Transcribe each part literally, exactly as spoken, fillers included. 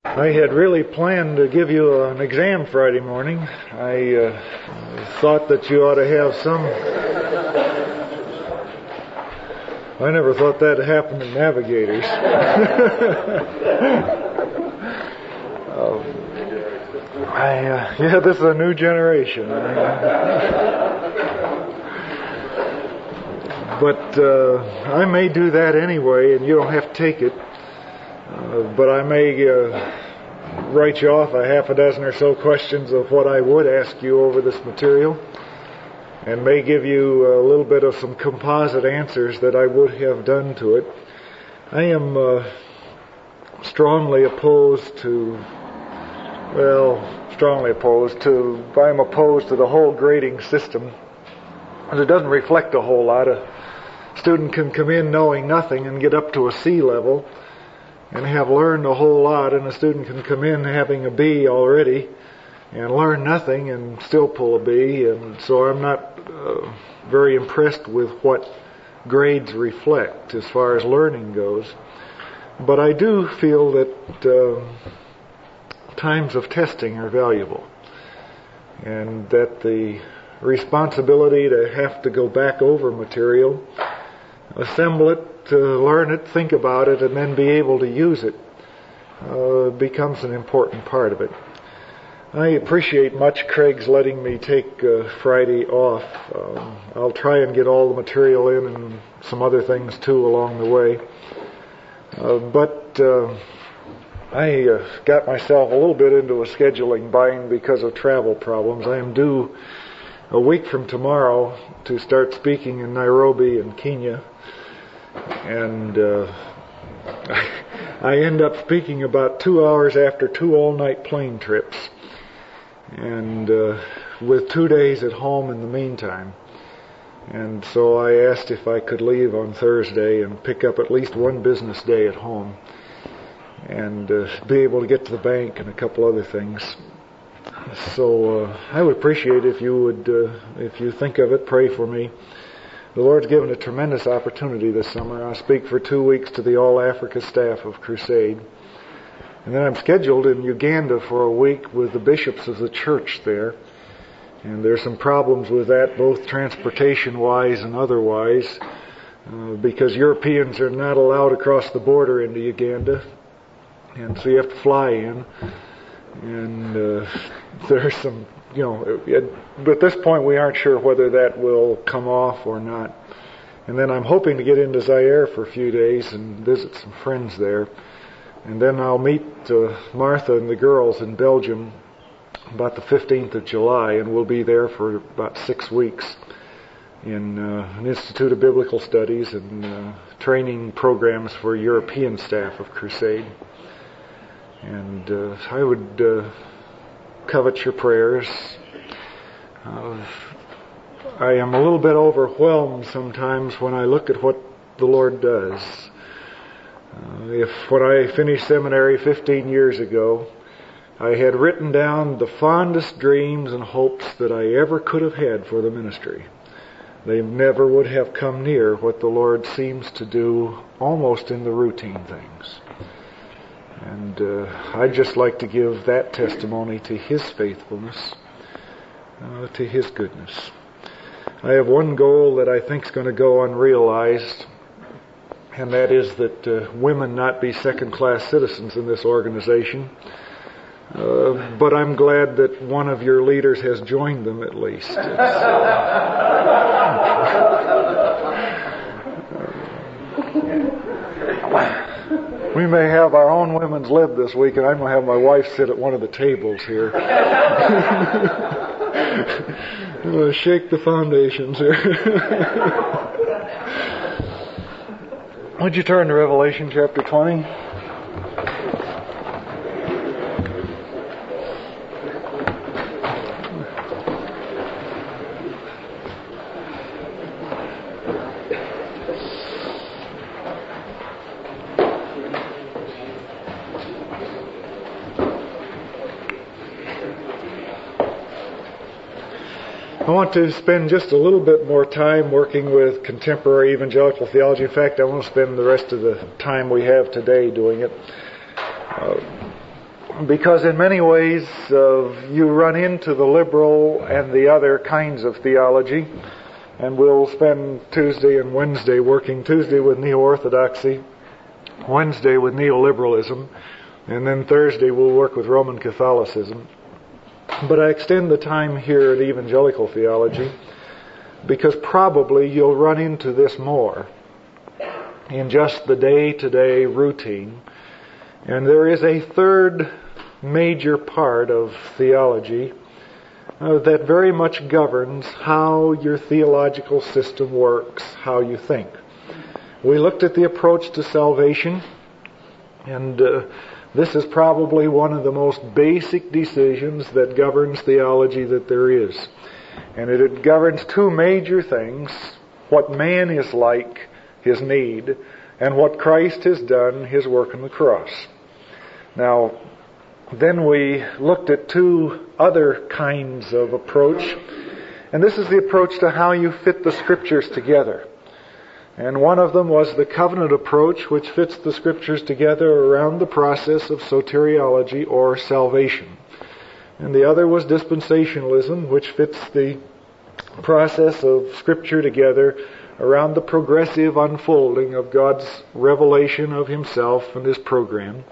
I had really planned to give you an exam Friday morning. I uh, thought that you ought to have some... I never thought that happened in navigators. um, I, uh, yeah, this is a new generation. But uh, I may do that anyway, and you don't have to take it. Uh, but I may uh, write you off a half a dozen or so questions of what I would ask you over this material, and may give you a little bit of some composite answers that I would have done to it. I am uh, strongly opposed to, well, strongly opposed to, I'm opposed to the whole grading system, because it doesn't reflect a whole lot. A student can come in knowing nothing and get up to a C level, and have learned a whole lot, and a student can come in having a B already and learn nothing and still pull a B. And so I'm not uh, very impressed with what grades reflect as far as learning goes. But I do feel that uh, times of testing are valuable, and that the responsibility to have to go back over material, assemble it, to learn it, think about it, and then be able to use it uh, becomes an important part of it. I appreciate much Craig's letting me take uh, Friday off. Um, I'll try and get all the material in and some other things too along the way. Uh, but uh, I uh, got myself a little bit into a scheduling bind because of travel problems. I am due a week from tomorrow to start speaking in Nairobi and Kenya. And uh, I end up speaking about two hours after two all-night plane trips, and uh, with two days at home in the meantime. And so I asked if I could leave on Thursday and pick up at least one business day at home, and uh, be able to get to the bank and a couple other things. So uh, I would appreciate if you would, uh, if you think of it, pray for me. The Lord's given a tremendous opportunity this summer. I speak for two weeks to the All Africa staff of Crusade. And then I'm scheduled in Uganda for a week with the bishops of the church there. And there's some problems with that, both transportation-wise and otherwise, uh, because Europeans are not allowed across the border into Uganda. And so you have to fly in. And uh, there's some... You know, at this point we aren't sure whether that will come off or not. And then I'm hoping to get into Zaire for a few days and visit some friends there. And then I'll meet uh, Martha and the girls in Belgium about the fifteenth of July, and we'll be there for about six weeks in uh, an Institute of Biblical Studies and uh, training programs for European staff of Crusade. And uh, I would... Uh, covet your prayers. Uh, I am a little bit overwhelmed sometimes when I look at what the Lord does. Uh, if when I finished seminary fifteen years ago, I had written down the fondest dreams and hopes that I ever could have had for the ministry, they never would have come near what the Lord seems to do almost in the routine things. And uh, I'd just like to give that testimony to His faithfulness, uh, to His goodness. I have one goal that I think is going to go unrealized, and that is that uh, women not be second-class citizens in this organization. Uh, but I'm glad that one of your leaders has joined them at least. We may have our own women's lib this week, and I'm going to have my wife sit at one of the tables here. I'm going to shake the foundations here. Would you turn to Revelation chapter twenty? I want to spend just a little bit more time working with contemporary evangelical theology. In fact, I want to spend the rest of the time we have today doing it. Uh, because in many ways uh, you run into the liberal and the other kinds of theology, and we'll spend Tuesday and Wednesday working, Tuesday with neo-orthodoxy, Wednesday with neoliberalism, and then Thursday we'll work with Roman Catholicism. But I extend the time here at evangelical theology because probably you'll run into this more in just the day-to-day routine. And there is a third major part of theology uh, that very much governs how your theological system works, how you think. We looked at the approach to salvation, and uh, this is probably one of the most basic decisions that governs theology that there is. And it, it governs two major things: what man is like, his need, and what Christ has done, his work on the cross. Now, then we looked at two other kinds of approach, and this is the approach to how you fit the Scriptures together. And one of them was the covenant approach, which fits the Scriptures together around the process of soteriology or salvation. And the other was dispensationalism, which fits the process of Scripture together around the progressive unfolding of God's revelation of Himself and His program.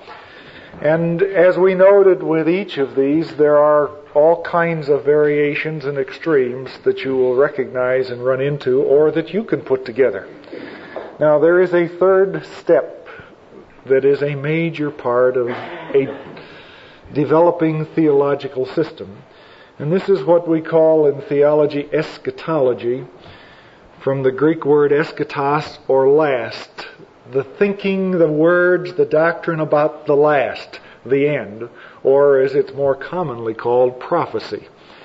And as we noted with each of these, there are all kinds of variations and extremes that you will recognize and run into, or that you can put together. Now, there is a third step that is a major part of a developing theological system. And this is what we call in theology eschatology, from the Greek word eschatos, or last. The thinking, the words, the doctrine about the last, the end, or as it's more commonly called, prophecy.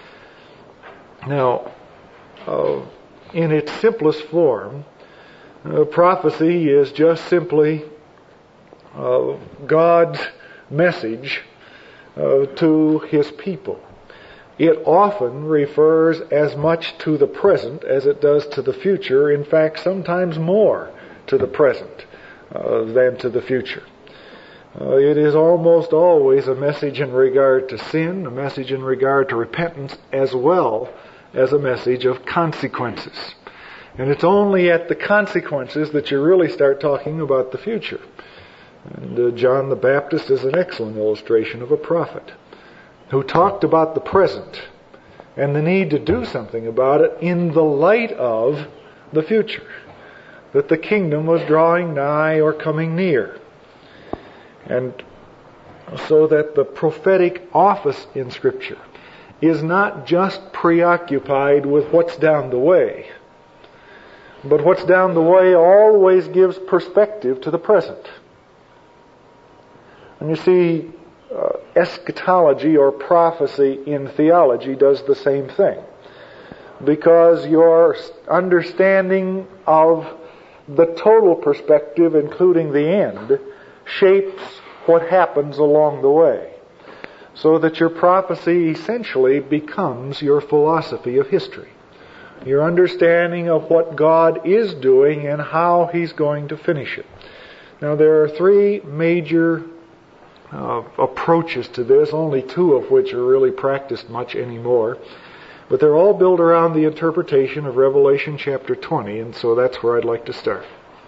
Now, uh, in its simplest form, uh, prophecy is just simply uh, God's message uh, to His people. It often refers as much to the present as it does to the future, in fact, sometimes more to the present uh, than to the future. Uh, it is almost always a message in regard to sin, a message in regard to repentance, as well as a message of consequences. And it's only at the consequences that you really start talking about the future. And uh, John the Baptist is an excellent illustration of a prophet who talked about the present and the need to do something about it in the light of the future, that the kingdom was drawing nigh or coming near. And so that the prophetic office in Scripture is not just preoccupied with what's down the way, but what's down the way always gives perspective to the present. And you see, uh, eschatology or prophecy in theology does the same thing, because your understanding of the total perspective, including the end, shapes what happens along the way, so that your prophecy essentially becomes your philosophy of history, your understanding of what God is doing and how He's going to finish it. Now, there are three major uh, approaches to this, only two of which are really practiced much anymore, but they're all built around the interpretation of Revelation chapter twenty, and so that's where I'd like to start.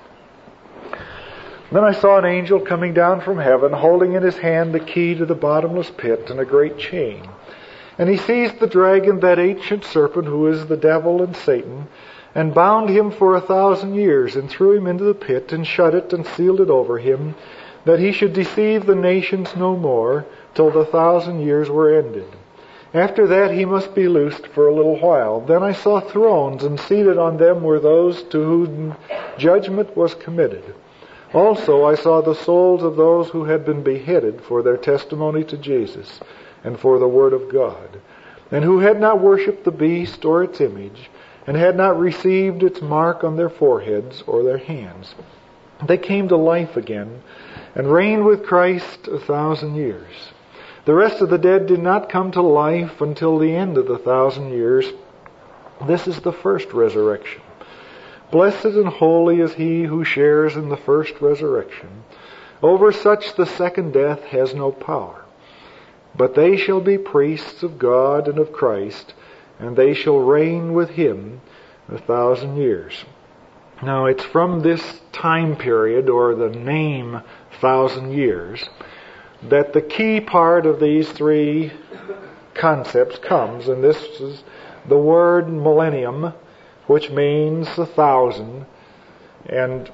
Then I saw an angel coming down from heaven, holding in his hand the key to the bottomless pit and a great chain. And he seized the dragon, that ancient serpent who is the devil and Satan, and bound him for a thousand years, and threw him into the pit, and shut it, and sealed it over him, that he should deceive the nations no more, till the thousand years were ended. After that he must be loosed for a little while. Then I saw thrones, and seated on them were those to whom judgment was committed. Also I saw the souls of those who had been beheaded for their testimony to Jesus and for the word of God, and who had not worshipped the beast or its image, and had not received its mark on their foreheads or their hands. They came to life again, and reigned with Christ a thousand years. The rest of the dead did not come to life until the end of the thousand years. This is the first resurrection. Blessed and holy is he who shares in the first resurrection. Over such the second death has no power. But they shall be priests of God and of Christ, and they shall reign with Him a thousand years. Now it's from this time period, or the name thousand years, that the key part of these three concepts comes, and this is the word millennium, which means a thousand, and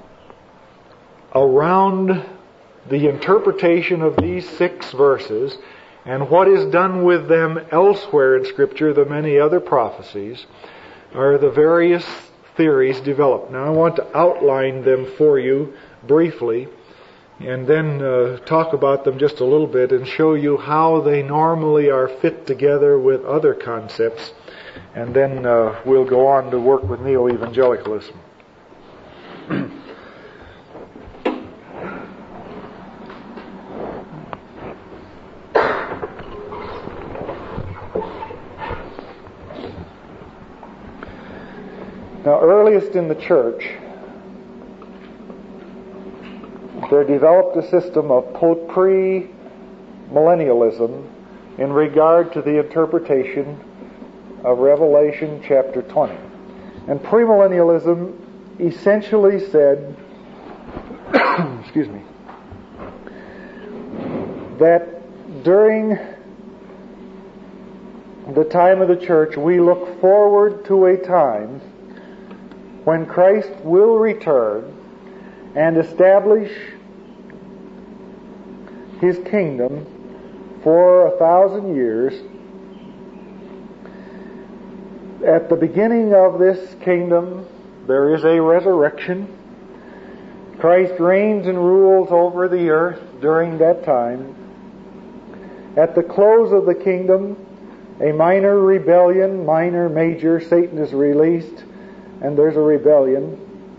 around the interpretation of these six verses and what is done with them elsewhere in Scripture, the many other prophecies, are the various theories developed. Now I want to outline them for you briefly and then uh, talk about them just a little bit and show you how they normally are fit together with other concepts, and then uh, we'll go on to work with neo-evangelicalism. Now, earliest in the church, there developed a system of pre-millennialism in regard to the interpretation of Revelation chapter twenty. And premillennialism essentially said, excuse me, that during the time of the church we look forward to a time when Christ will return and establish His kingdom for a thousand years. At the beginning of this kingdom, there is a resurrection. Christ reigns and rules over the earth during that time. At the close of the kingdom, a minor rebellion, minor, major, Satan is released, and there's a rebellion.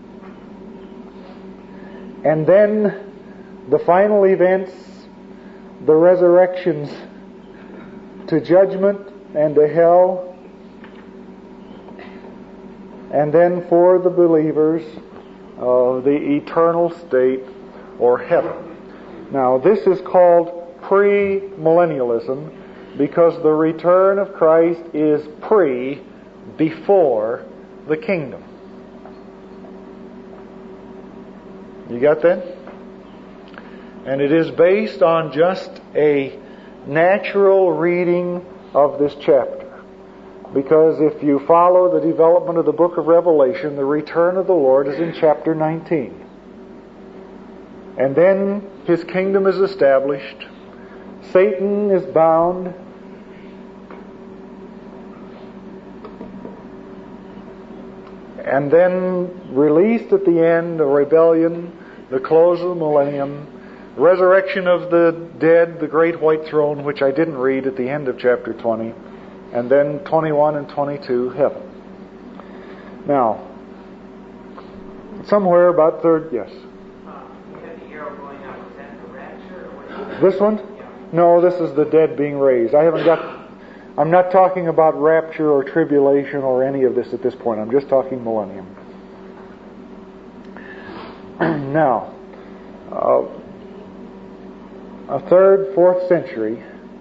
And then the final events, the resurrections to judgment and to hell, and then for the believers, uh, the eternal state or heaven. Now, this is called pre-millennialism because the return of Christ is pre, before the kingdom. You got that? And it is based on just a natural reading of this chapter. Because if you follow the development of the book of Revelation, the return of the Lord is in chapter nineteen. And then His kingdom is established. Satan is bound. And then released at the end, a rebellion, the close of the millennium, resurrection of the dead, the great white throne, which I didn't read at the end of chapter twenty, and then twenty-one and twenty-two, heaven. Now, somewhere about third, yes. Uh, you had the arrow going out. Was that the rapture? Or was This one? No, this is the dead being raised. I haven't got... I'm not talking about rapture or tribulation or any of this at this point. I'm just talking millennium. Now, uh, a third, fourth century,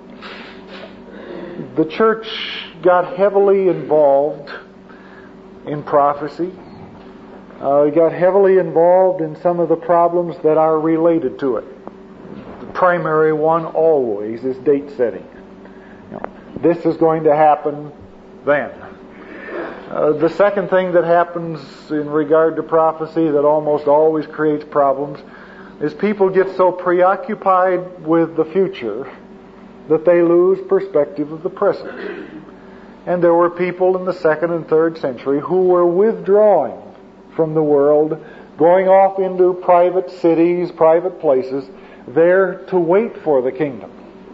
the church got heavily involved in prophecy. Uh, it got heavily involved in some of the problems that are related to it. The primary one always is date setting. You know, this is going to happen then. Uh, the second thing that happens in regard to prophecy that almost always creates problems is people get so preoccupied with the future that they lose perspective of the present. And there were people in the second and third century who were withdrawing from the world, going off into private cities, private places, there to wait for the kingdom.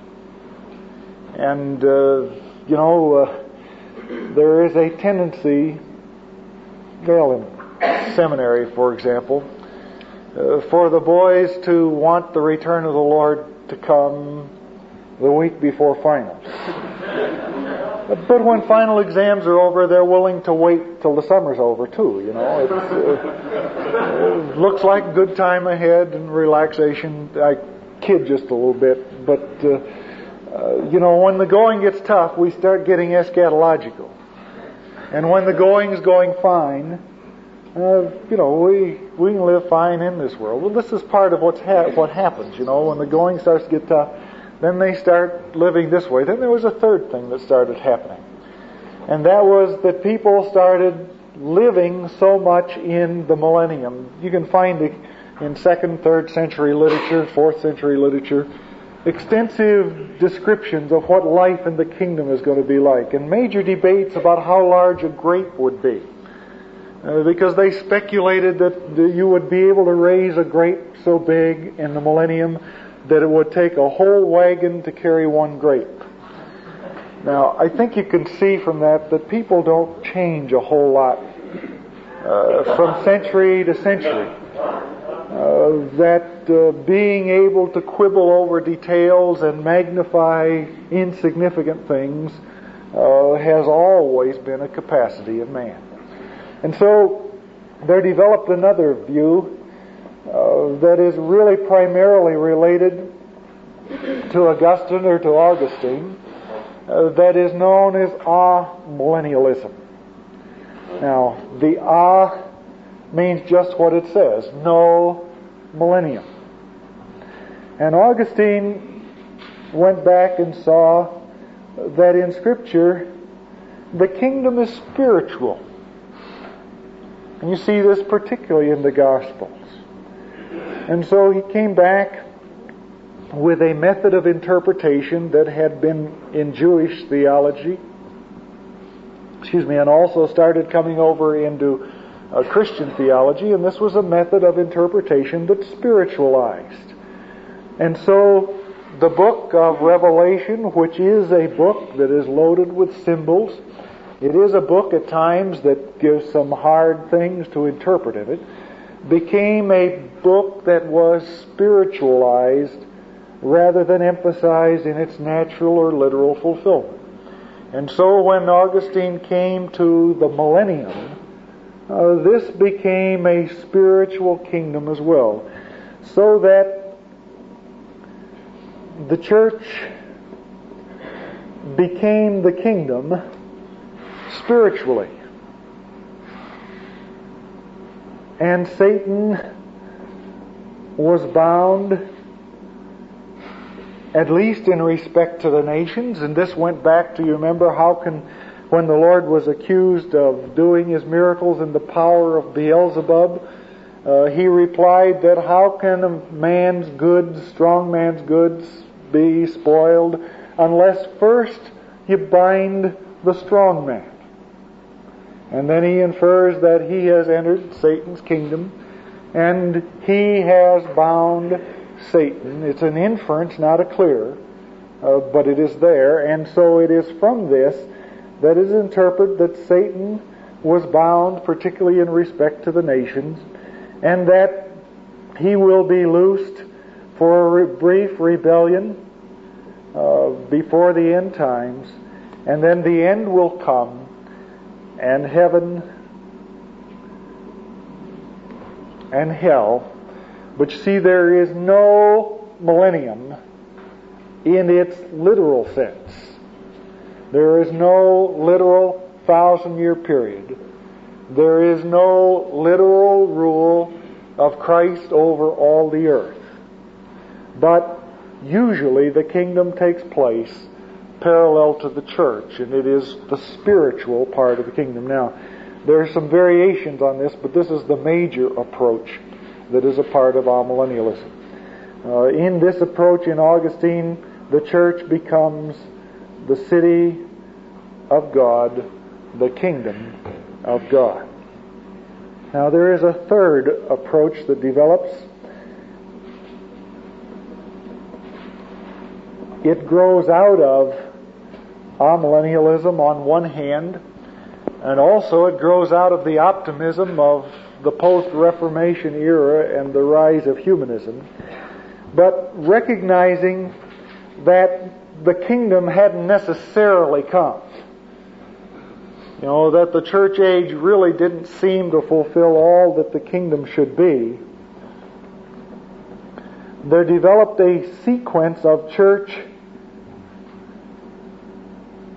And, uh, you know, uh, there is a tendency, well, in seminary, for example, uh, for the boys to want the return of the Lord to come the week before finals. But when final exams are over, they're willing to wait till the summer's over, too, you know. It's, uh, it looks like a good time ahead and relaxation. I kid just a little bit, but uh, Uh, you know, when the going gets tough, we start getting eschatological. And when the going's going fine, uh, you know, we we can live fine in this world. Well, this is part of what's ha- what happens, you know, when the going starts to get tough, then they start living this way. Then there was a third thing that started happening. And that was that people started living so much in the millennium. You can find it in second, third century literature, fourth century literature, extensive descriptions of what life in the kingdom is going to be like, and major debates about how large a grape would be. Uh, because they speculated that you would be able to raise a grape so big in the millennium that it would take a whole wagon to carry one grape. Now, I think you can see from that that people don't change a whole lot uh, from century to century. Uh, that uh, being able to quibble over details and magnify insignificant things uh, has always been a capacity of man. And so there developed another view uh, that is really primarily related to Augustine or to Augustine, uh, that is known as amillennialism. Now, the ah means just what it says, no millennium. And Augustine went back and saw that in Scripture the kingdom is spiritual. And you see this particularly in the Gospels. And so he came back with a method of interpretation that had been in Jewish theology, excuse me, and also started coming over into uh, Christian theology, and this was a method of interpretation that spiritualized. And so the book of Revelation, which is a book that is loaded with symbols, it is a book at times that gives some hard things to interpret in it, became a book that was spiritualized rather than emphasized in its natural or literal fulfillment. And so when Augustine came to the millennium, uh, this became a spiritual kingdom as well, so that the church became the kingdom spiritually. And Satan was bound, at least in respect to the nations, and this went back to, you remember, how can, when the Lord was accused of doing his miracles in the power of Beelzebub, uh, he replied that how can a man's goods, strong man's goods, be spoiled unless first you bind the strong man? And then he infers that he has entered Satan's kingdom and he has bound Satan. It's an inference, not a clear, uh, but it is there. And so it is from this that is interpreted that Satan was bound, particularly in respect to the nations, and that he will be loosed for a re- brief rebellion uh, before the end times, and then the end will come, and heaven and hell. But you see, there is no millennium in its literal sense. There is no literal thousand-year period. There is no literal rule of Christ over all the earth. But usually the kingdom takes place parallel to the church, and it is the spiritual part of the kingdom. Now, there are some variations on this, but this is the major approach that is a part of amillennialism. Uh, in this approach in Augustine, the church becomes the city of God, the kingdom of God. Now, there is a third approach that develops. It grows out of amillennialism on one hand, and also it grows out of the optimism of the post-Reformation era and the rise of humanism, but recognizing that the kingdom hadn't necessarily come. You know, that the church age really didn't seem to fulfill all that the kingdom should be. There developed a sequence of church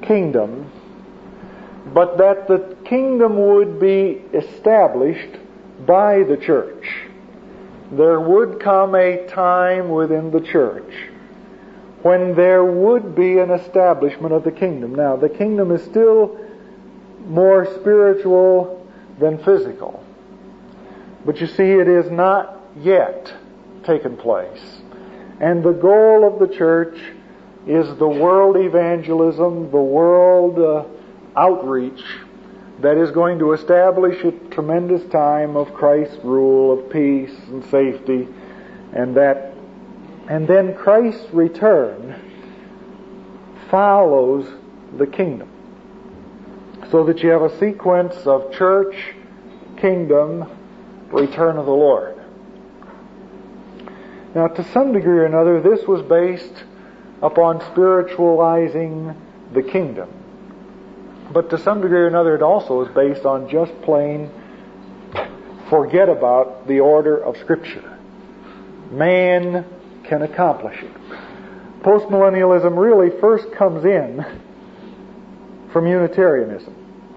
kingdom, but that the kingdom would be established by the church. There would come a time within the church when there would be an establishment of the kingdom. Now, the kingdom is still more spiritual than physical. But you see, it is not yet taken place. And the goal of the church is the world evangelism, the world uh, outreach that is going to establish a tremendous time of Christ's rule of peace and safety, and that, and then Christ's return follows the kingdom. So that you have a sequence of church, kingdom, return of the Lord. Now, to some degree or another, this was based upon spiritualizing the kingdom. But to some degree or another, it also is based on just plain forget about the order of Scripture. Man can accomplish it. Postmillennialism really first comes in from Unitarianism.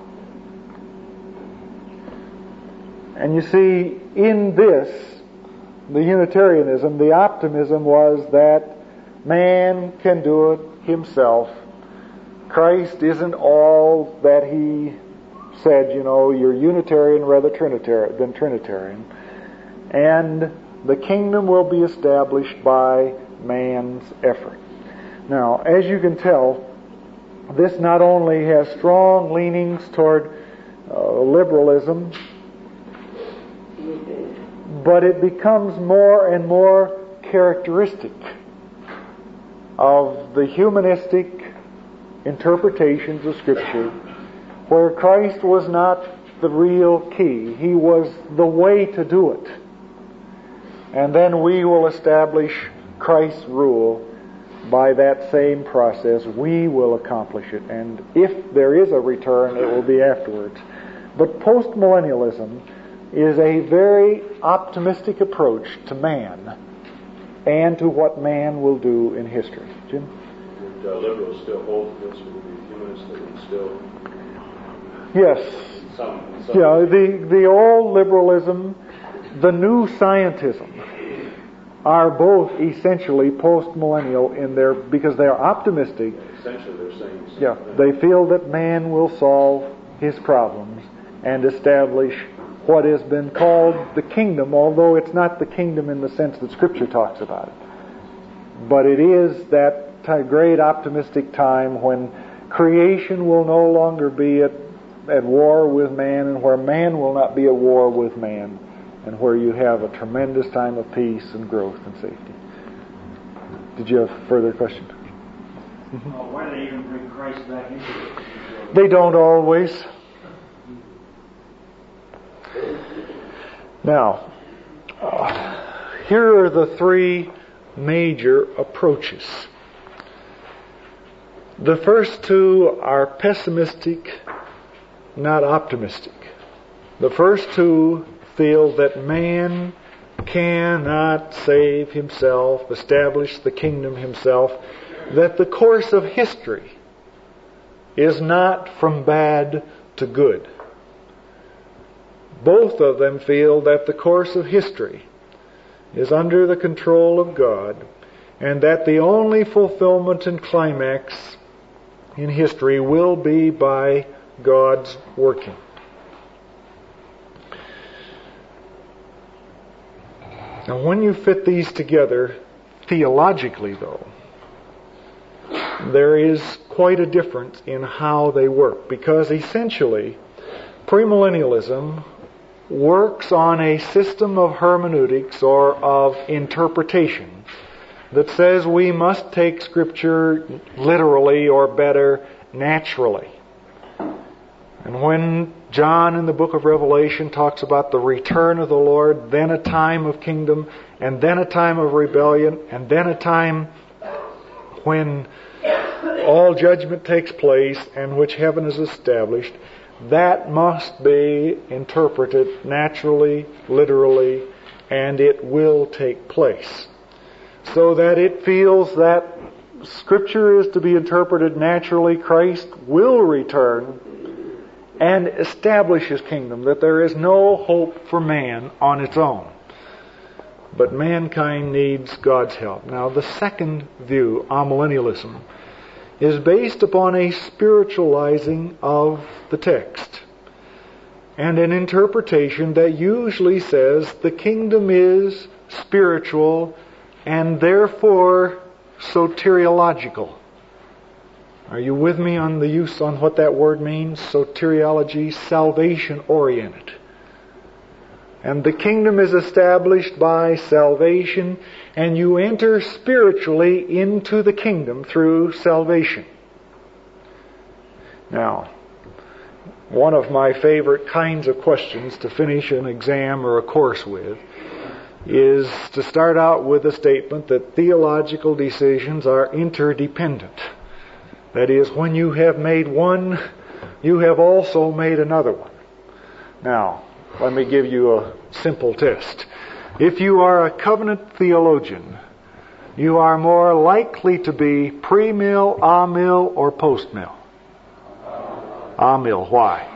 And you see, in this, the Unitarianism, the optimism was that man can do it himself. Christ isn't all that he said, you know, you're Unitarian rather Trinitarian than Trinitarian. And the kingdom will be established by man's effort. Now, as you can tell, this not only has strong leanings toward uh, liberalism, but it becomes more and more characteristic of the humanistic interpretations of Scripture, where Christ was not the real key. He was the way to do it. And then we will establish Christ's rule by that same process. We will accomplish it. And if there is a return, it will be afterwards. But postmillennialism is a very optimistic approach to man and to what man will do in history. Jim? Would uh, liberals still hold this? Would the humanists that would still... Yes. Some, some yeah, the, the old liberalism, the new scientism, are both essentially post-millennial in their, because they are optimistic. Essentially they're saying the same Yeah, thing. they feel that man will solve his problems and establish what has been called the kingdom, although it's not the kingdom in the sense that Scripture talks about it. But it is that t- great optimistic time when creation will no longer be at, at war with man, and where man will not be at war with man, and where you have a tremendous time of peace and growth and safety. Did you have a further question? Mm-hmm. Oh, why do they even bring Christ back into it? They don't always. Now, uh, here are the three major approaches. The first two are pessimistic, not optimistic. The first two feel that man cannot save himself, establish the kingdom himself, that the course of history is not from bad to good. Both of them feel that the course of history is under the control of God, and that the only fulfillment and climax in history will be by God's working. Now, when you fit these together theologically, though, there is quite a difference in how they work, because essentially premillennialism works on a system of hermeneutics or of interpretation that says we must take Scripture literally, or better, naturally. And when John in the book of Revelation talks about the return of the Lord, then a time of kingdom, and then a time of rebellion, and then a time when all judgment takes place and which heaven is established, that must be interpreted naturally, literally, and it will take place. So that it feels that Scripture is to be interpreted naturally, Christ will return and establish His kingdom, that there is no hope for man on its own. But mankind needs God's help. Now, the second view, amillennialism, is based upon a spiritualizing of the text and an interpretation that usually says the kingdom is spiritual and therefore soteriological. Are you with me on the use on what that word means? Soteriology, salvation oriented. And the kingdom is established by salvation, and you enter spiritually into the kingdom through salvation. Now, one of my favorite kinds of questions to finish an exam or a course with is to start out with a statement that theological decisions are interdependent. That is, when you have made one, you have also made another one. Now, let me give you a simple test. If you are a covenant theologian, you are more likely to be pre-mill, amill, or post-mill. Amill. Why?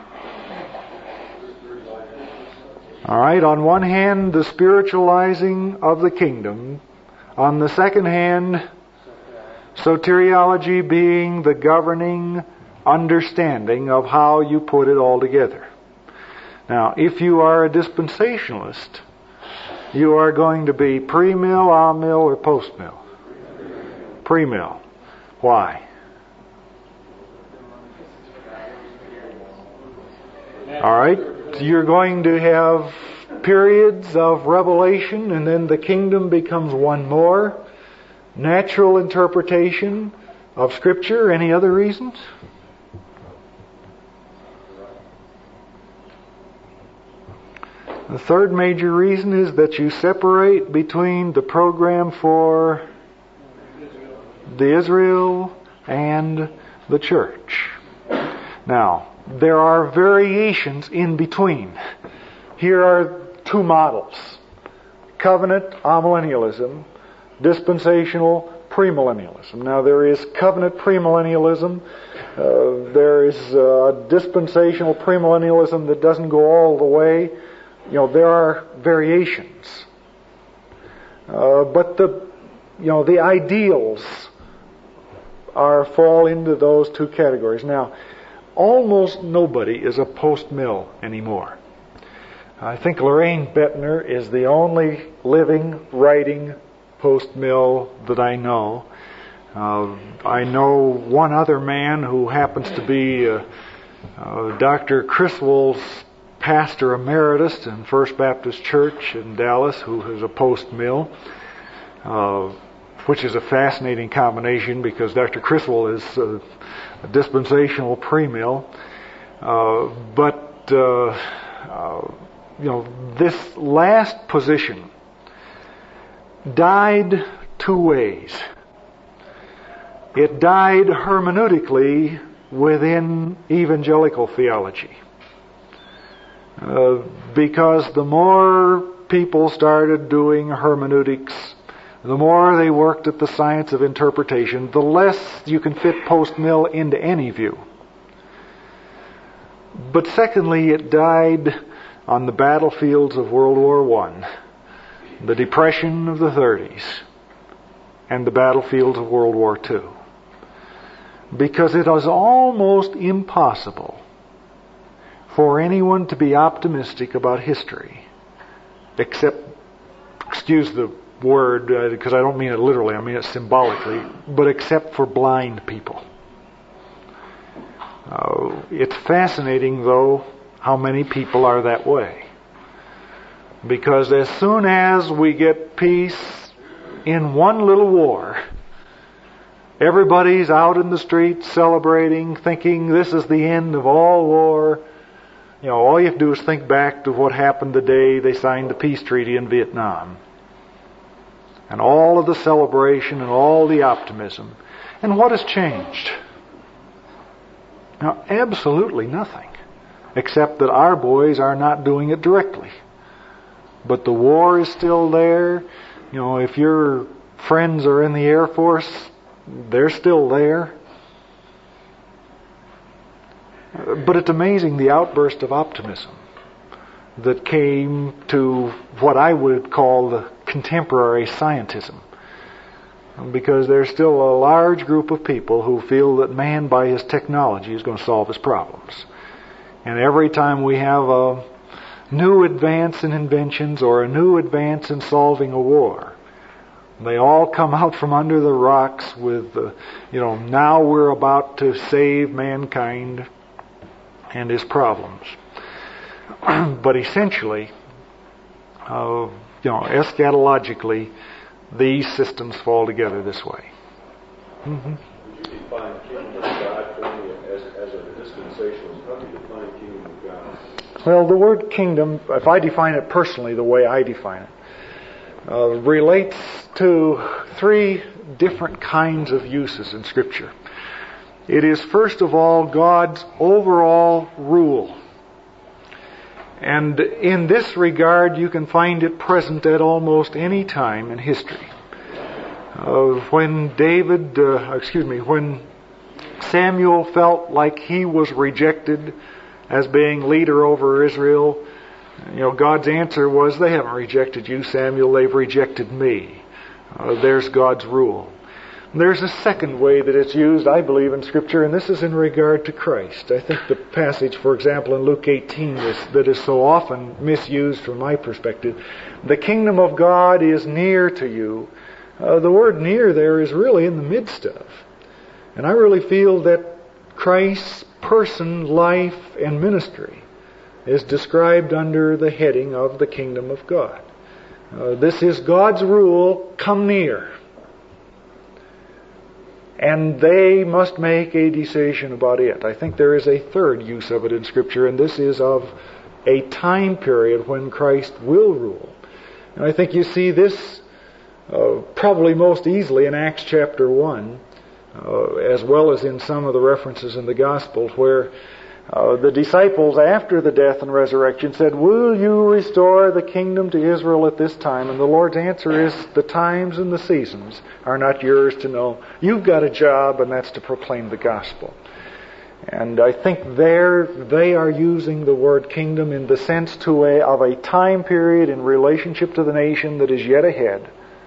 All right. On one hand, the spiritualizing of the kingdom. On the second hand, soteriology being the governing understanding of how you put it all together. Now, if you are a dispensationalist, you are going to be pre-mill, amill, or post-mill. Pre-mill. Why? All right. You're going to have periods of revelation, and then the kingdom becomes one more. Natural interpretation of Scripture. Any other reasons? The third major reason is that you separate between the program for the Israel and the church. Now, there are variations in between. Here are two models. Covenant amillennialism, dispensational premillennialism. Now, there is covenant premillennialism. Uh, there is uh, dispensational premillennialism that doesn't go all the way. You know, there are variations. Uh, but the, you know, the ideals are fall into those two categories. Now, almost nobody is a post-mill anymore. I think Lorraine Bettner is the only living, writing post-mill that I know. Uh, I know one other man who happens to be uh, uh, Doctor Criswell's pastor emeritus in First Baptist Church in Dallas, who is a post-mill, uh, which is a fascinating combination because Doctor Criswell is uh, a dispensational pre-mill. Uh, but, uh, uh, you know, this last position died two ways. It died hermeneutically within evangelical theology. Uh, because the more people started doing hermeneutics, the more they worked at the science of interpretation, the less you can fit post-mill into any view. But secondly, it died on the battlefields of World War One, the Depression of the thirties, and the battlefields of World War Two. Because it was almost impossible for anyone to be optimistic about history, except, excuse the word, because uh, I don't mean it literally, I mean it symbolically, but except for blind people. Uh, it's fascinating, though, how many people are that way. Because as soon as we get peace in one little war, everybody's out in the streets celebrating, thinking this is the end of all war. You know, all you have to do is think back to what happened the day they signed the peace treaty in Vietnam. And all of the celebration and all the optimism. And what has changed? Now, absolutely nothing. Except that our boys are not doing it directly. But the war is still there. You know, if your friends are in the Air Force, they're still there. But it's amazing the outburst of optimism that came to what I would call the contemporary scientism. Because there's still a large group of people who feel that man by his technology is going to solve his problems. And every time we have a new advance in inventions or a new advance in solving a war, they all come out from under the rocks with, uh, you know, now we're about to save mankind and his problems. But essentially, uh, you know, eschatologically, these systems fall together this way. Mm-hmm. Would you define kingdom of God for me as, as a dispensationalist? How do you define kingdom of God? Well, the word kingdom, if I define it personally the way I define it, uh, relates to three different kinds of uses in Scripture. It is, first of all, God's overall rule. And in this regard, you can find it present at almost any time in history. Uh, when David, uh, excuse me, when Samuel felt like he was rejected as being leader over Israel, you know, God's answer was, they haven't rejected you, Samuel, they've rejected me. Uh, there's God's rule. There's a second way that it's used, I believe, in Scripture, and this is in regard to Christ. I think the passage, for example, in Luke eighteen is, that is so often misused from my perspective, the kingdom of God is near to you. Uh, the word near there is really in the midst of. And I really feel that Christ's person, life, and ministry is described under the heading of the kingdom of God. Uh, this is God's rule, come near. And they must make a decision about it. I think there is a third use of it in Scripture, and this is of a time period when Christ will rule. And I think you see this uh, probably most easily in Acts chapter one, uh, as well as in some of the references in the Gospels, where uh, the disciples, after the death and resurrection, said, will you restore the kingdom to Israel at this time? And the Lord's answer is, the times and the seasons are not yours to know. You've got a job, and that's to proclaim the gospel. And I think there they are using the word kingdom in the sense to a, of a time period in relationship to the nation that is yet ahead.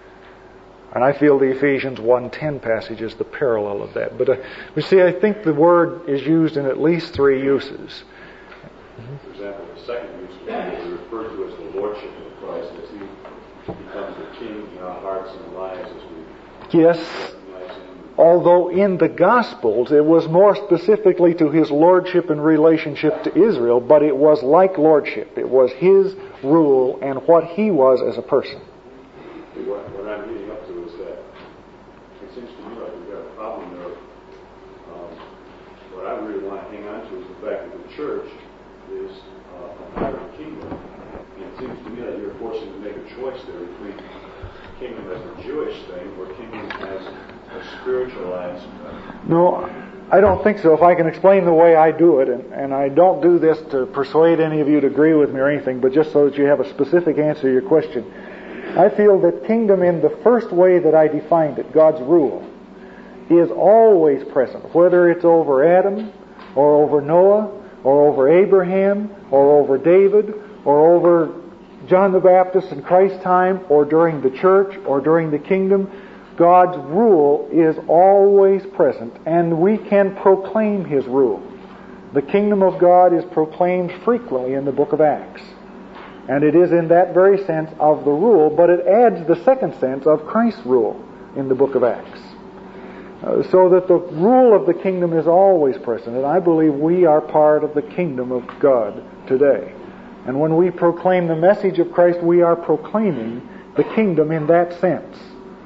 And I feel the Ephesians one ten passage is the parallel of that. But uh, we see, I think the word is used in at least three uses. For example, the second use is referred to as the lordship of Christ, as He becomes the King in our hearts and lives as we yes, recognize Him. Although in the Gospels it was more specifically to His lordship in relationship to Israel, but it was like lordship. It was His rule and what He was as a person. What, what I'm leading up to is that it seems to me like we've got a problem there. Um, what I really want to hang on to is the fact that the church is uh, a part of the kingdom. And it seems to me that you're forcing to make a choice there between kingdom as a Jewish thing or kingdom as a spiritualized thing. No, I don't think so. If I can explain the way I do it, and, and I don't do this to persuade any of you to agree with me or anything, but just so that you have a specific answer to your question. I feel that kingdom in the first way that I defined it, God's rule, is always present, whether it's over Adam or over Noah or over Abraham or over David or over John the Baptist in Christ's time or during the church or during the kingdom. God's rule is always present, and we can proclaim His rule. The kingdom of God is proclaimed frequently in the book of Acts. And it is in that very sense of the rule, but it adds the second sense of Christ's rule in the book of Acts. Uh, so that the rule of the kingdom is always present, and I believe we are part of the kingdom of God today. And when we proclaim the message of Christ, we are proclaiming the kingdom in that sense.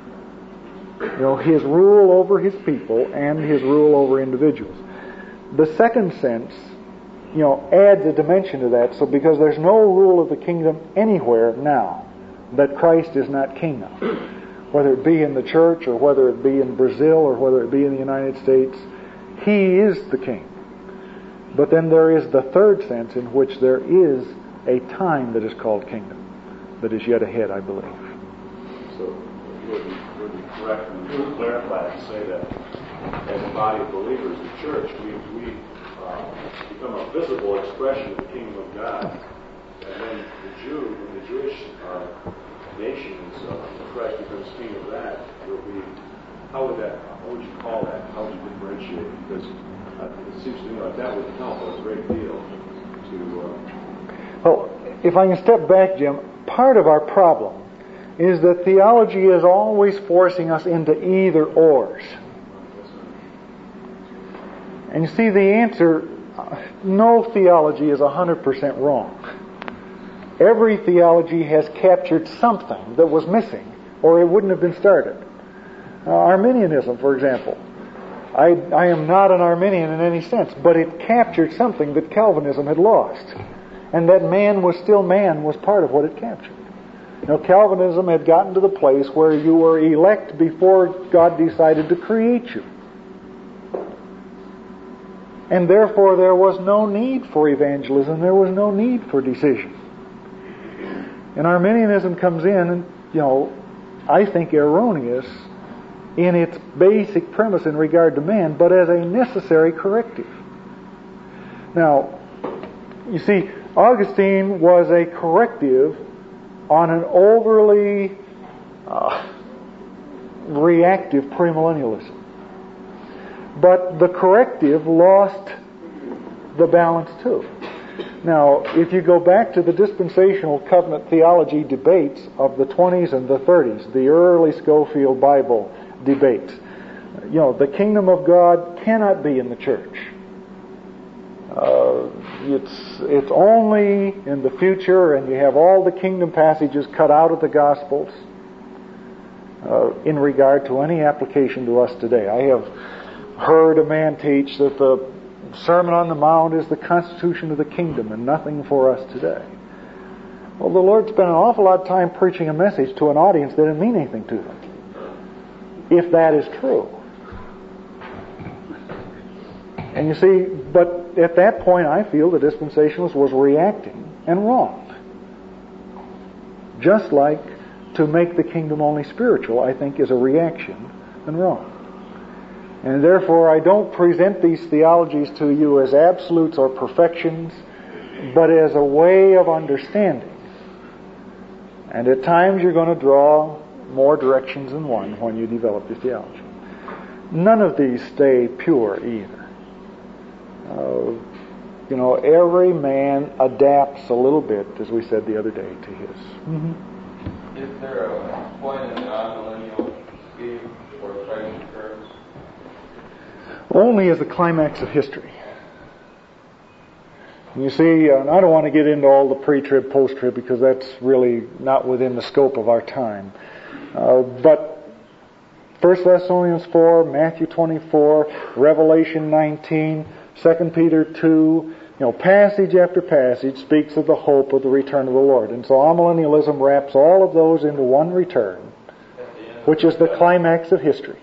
You know, His rule over His people and His rule over individuals. The second sense, you know, adds a dimension to that. So because there's no rule of the kingdom anywhere now that Christ is not king of, whether it be in the church or whether it be in Brazil or whether it be in the United States, He is the king. But then there is the third sense in which there is a time that is called kingdom that is yet ahead, I believe. So would be, would be correct and would clarify and say that as a body of believers, the church, we, we uh, become a visible expression of the kingdom of God. And then the Jew, when the Jewish uh, nation is uh, Christ becomes king of that, will be, how would that, what would you call that? How would you differentiate? Because uh, it seems to me like that would help a great deal to... Uh, well, if I can step back, Jim, part of our problem is that theology is always forcing us into either-ors. And you see, the answer, no theology is one hundred percent wrong. Every theology has captured something that was missing, or it wouldn't have been started. Uh, Arminianism, for example. I, I am not an Arminian in any sense, but it captured something that Calvinism had lost. And that man was still man was part of what it captured. You know, Calvinism had gotten to the place where you were elect before God decided to create you. And therefore there was no need for evangelism, there was no need for decision. And Arminianism comes in, and, you know, I think erroneous in its basic premise in regard to man, but as a necessary corrective. Now, you see, Augustine was a corrective on an overly uh, reactive premillennialism. But the corrective lost the balance too. Now, if you go back to the dispensational covenant theology debates of the twenties and the thirties, the early Scofield Bible debates, you know, the kingdom of God cannot be in the church. Uh, it's it's only in the future, and you have all the kingdom passages cut out of the Gospels uh, in regard to any application to us today. I have heard a man teach that the Sermon on the Mount is the constitution of the kingdom and nothing for us today. Well, the Lord spent an awful lot of time preaching a message to an audience that didn't mean anything to them, if that is true. And you see, but at that point I feel the dispensationalist was reacting and wrong. Just like to make the kingdom only spiritual, I think, is a reaction and wrong. And therefore I don't present these theologies to you as absolutes or perfections, but as a way of understanding. And at times you're going to draw more directions than one when you develop your theology. None of these stay pure either. Uh, you know, every man adapts a little bit, as we said the other day, to his. Mm-hmm. Is there a point in the amillennial age where Christ occurs? Only as the climax of history. You see, uh, I don't want to get into all the pre-trib, post-trib, because that's really not within the scope of our time. Uh, but First Thessalonians four, Matthew twenty-four, Revelation nineteen, Second Peter two, you know, passage after passage speaks of the hope of the return of the Lord. And so amillennialism wraps all of those into one return, which is the climax of history.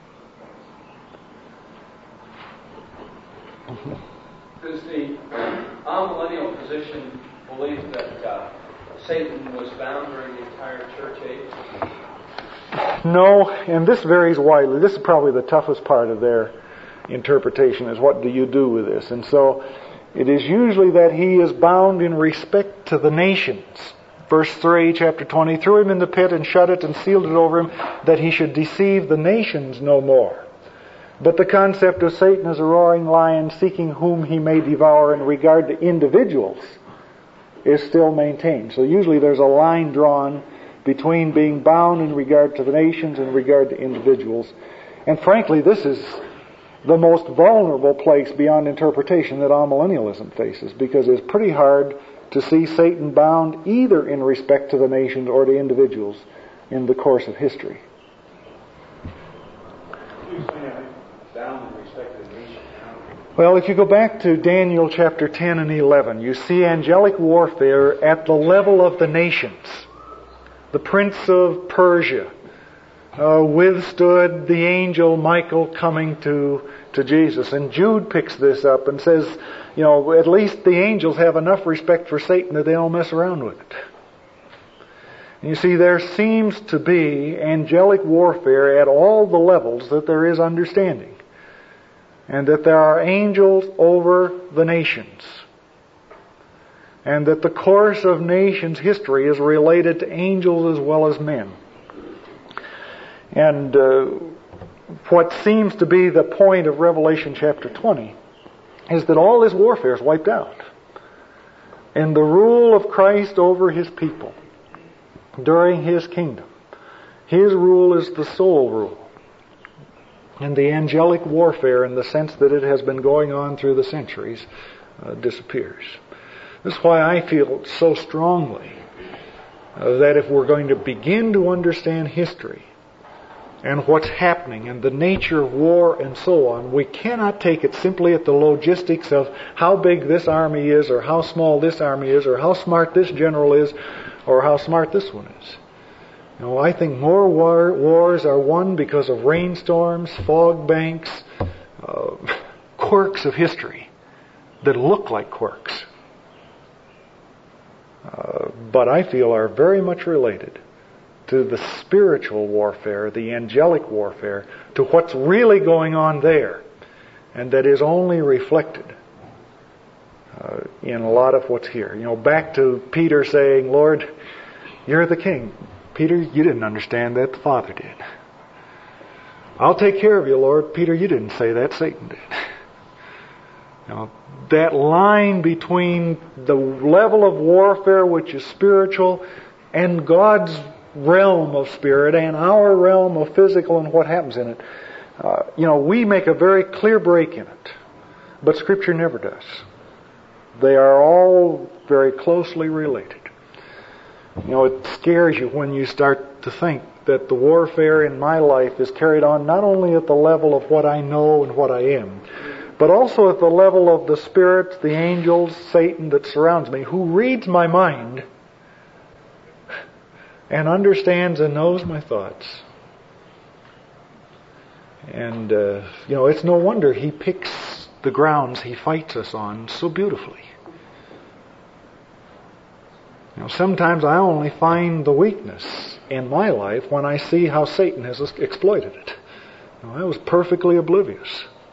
Does the amillennial position believe that uh, Satan was bound during the entire church age? No, and this varies widely. This is probably the toughest part of their interpretation, is what do you do with this? And so it is usually that he is bound in respect to the nations. Verse three, chapter twenty, threw him in the pit and shut it and sealed it over him, that he should deceive the nations no more. But the concept of Satan as a roaring lion seeking whom he may devour in regard to individuals is still maintained. So usually there's a line drawn between being bound in regard to the nations and in regard to individuals. And frankly, this is the most vulnerable place beyond interpretation that amillennialism faces, because it's pretty hard to see Satan bound either in respect to the nations or to individuals in the course of history. Bound in respect to the nation. Well, if you go back to Daniel chapter ten and eleven, you see angelic warfare at the level of the nations. The prince of Persia uh, withstood the angel Michael coming to, to Jesus. And Jude picks this up and says, you know, at least the angels have enough respect for Satan that they don't mess around with it. You see, there seems to be angelic warfare at all the levels that there is understanding. And that there are angels over the nations. And that the course of nations' history is related to angels as well as men. And uh, what seems to be the point of Revelation chapter twenty is that all this warfare is wiped out. And the rule of Christ over His people during His kingdom, His rule is the sole rule. And the angelic warfare, in the sense that it has been going on through the centuries, uh, disappears. This is why I feel so strongly uh, that if we're going to begin to understand history and what's happening and the nature of war and so on, we cannot take it simply at the logistics of how big this army is or how small this army is or how smart this general is or how smart this one is. No, I think more war, wars are won because of rainstorms, fog banks, uh, quirks of history that look like quirks. Uh, but I feel are very much related to the spiritual warfare, the angelic warfare, to what's really going on there, and that is only reflected uh, in a lot of what's here. You know, back to Peter saying, Lord, you're the king. Peter, you didn't understand that, the Father did. I'll take care of you, Lord. Peter, you didn't say that, Satan did. You know, that line between the level of warfare which is spiritual and God's realm of spirit and our realm of physical and what happens in it, uh, you know, we make a very clear break in it. But Scripture never does. They are all very closely related. You know, it scares you when you start to think that the warfare in my life is carried on not only at the level of what I know and what I am, but also at the level of the spirits, the angels, Satan that surrounds me, who reads my mind and understands and knows my thoughts. And, uh, you know, it's no wonder he picks the grounds he fights us on so beautifully. You know, sometimes I only find the weakness in my life when I see how Satan has exploited it. You know, I was perfectly oblivious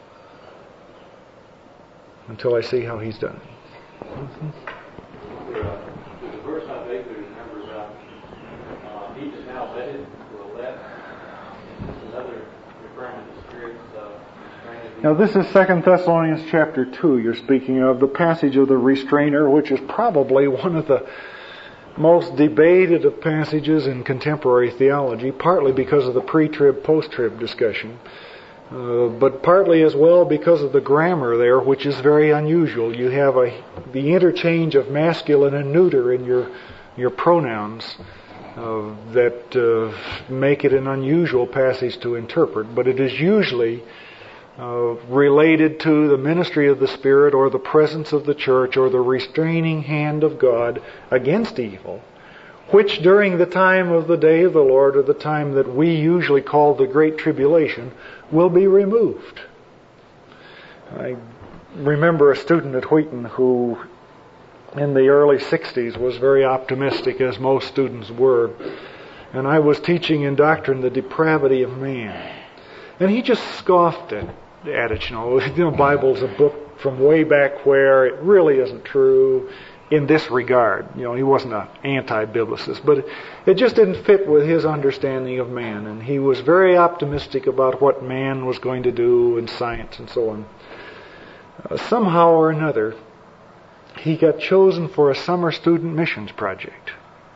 until I see how he's done it. Mm-hmm. There's a verse I vaguely remember about uh, he is now bedded to the left. It's another referring to the spirits of restraining. Now this is Second Thessalonians chapter two. You're speaking of the passage of the restrainer, which is probably one of the most debated of passages in contemporary theology, partly because of the pre-trib, post-trib discussion, uh, but partly as well because of the grammar there, which is very unusual. You have a the interchange of masculine and neuter in your your pronouns uh, that uh, make it an unusual passage to interpret, but it is usually Uh, related to the ministry of the Spirit or the presence of the church or the restraining hand of God against evil, which during the time of the day of the Lord, or the time that we usually call the Great Tribulation, will be removed. I remember a student at Wheaton who in the early sixties was very optimistic, as most students were, and I was teaching in doctrine the depravity of man, and he just scoffed at at it. You know, the Bible's a book from way back where it really isn't true in this regard. You know, he wasn't an anti-biblicist, but it, it just didn't fit with his understanding of man, and he was very optimistic about what man was going to do in science and so on. Uh, somehow or another, he got chosen for a summer student missions project.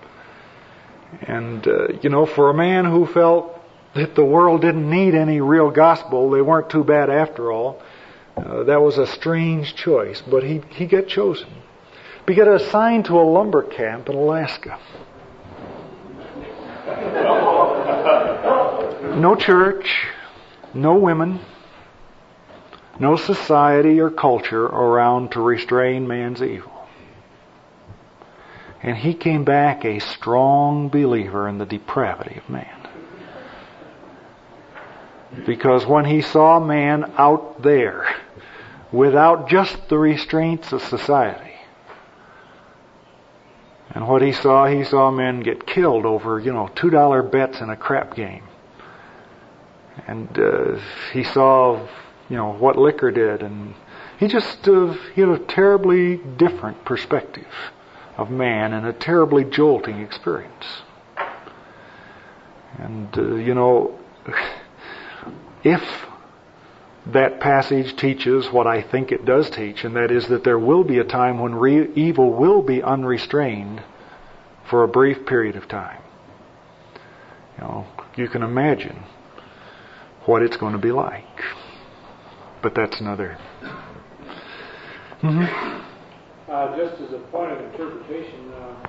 And, uh, you know, for a man who felt that the world didn't need any real gospel, they weren't too bad after all, uh, that was a strange choice, but he, he got chosen. He got assigned to a lumber camp in Alaska. No church, no women, no society or culture around to restrain man's evil. And he came back a strong believer in the depravity of man. Because when he saw man out there, without just the restraints of society, And what he saw, he saw men get killed over, you know, two dollar bets in a crap game. And uh, he saw, you know, what liquor did. And he just, uh, he had a terribly different perspective of man and a terribly jolting experience. And, uh, you know, if that passage teaches what I think it does teach, and that is that there will be a time when re- evil will be unrestrained for a brief period of time. You know, you can imagine what it's going to be like. But that's another. Mm-hmm. Uh, just as a point of interpretation, uh,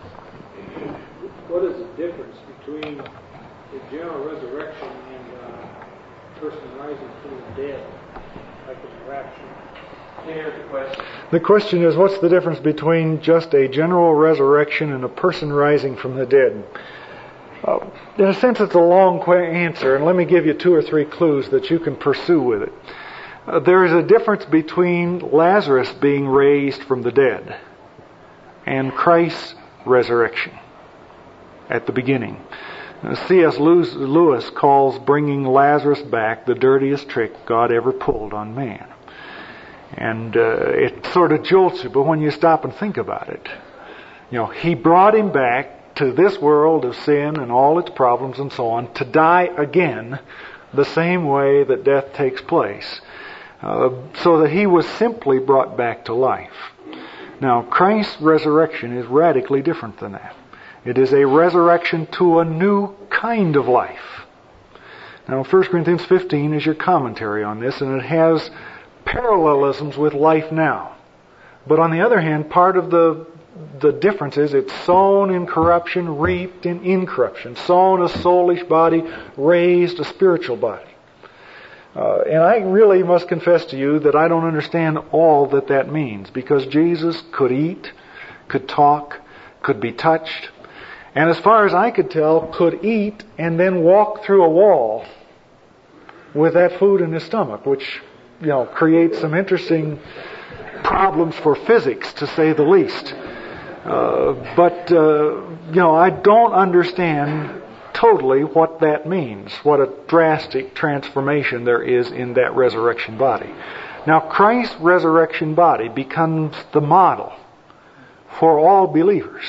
what is the difference between the general resurrection and uh, person rising from the dead, like in the rapture? Here's the question. The question is, what's the difference between just a general resurrection and a person rising from the dead? Uh, in a sense, it's a long qu- answer, and let me give you two or three clues that you can pursue with it. Uh, there is a difference between Lazarus being raised from the dead and Christ's resurrection at the beginning. Uh, C S Lewis calls bringing Lazarus back the dirtiest trick God ever pulled on man. And uh, it sort of jolts you, but when you stop and think about it, you know, he brought him back to this world of sin and all its problems and so on, to die again the same way that death takes place, uh, so that he was simply brought back to life. Now, Christ's resurrection is radically different than that. It is a resurrection to a new kind of life. Now, First Corinthians fifteen is your commentary on this, and it has parallelisms with life now. But on the other hand, part of the the difference is it's sown in corruption, reaped in incorruption. Sown a soulish body, raised a spiritual body. Uh, and I really must confess to you that I don't understand all that that means, because Jesus could eat, could talk, could be touched, and as far as I could tell, could eat and then walk through a wall with that food in his stomach, which, you know, creates some interesting problems for physics, to say the least. Uh, but, uh, you know, I don't understand totally what that means, what a drastic transformation there is in that resurrection body. Now, Christ's resurrection body becomes the model for all believers.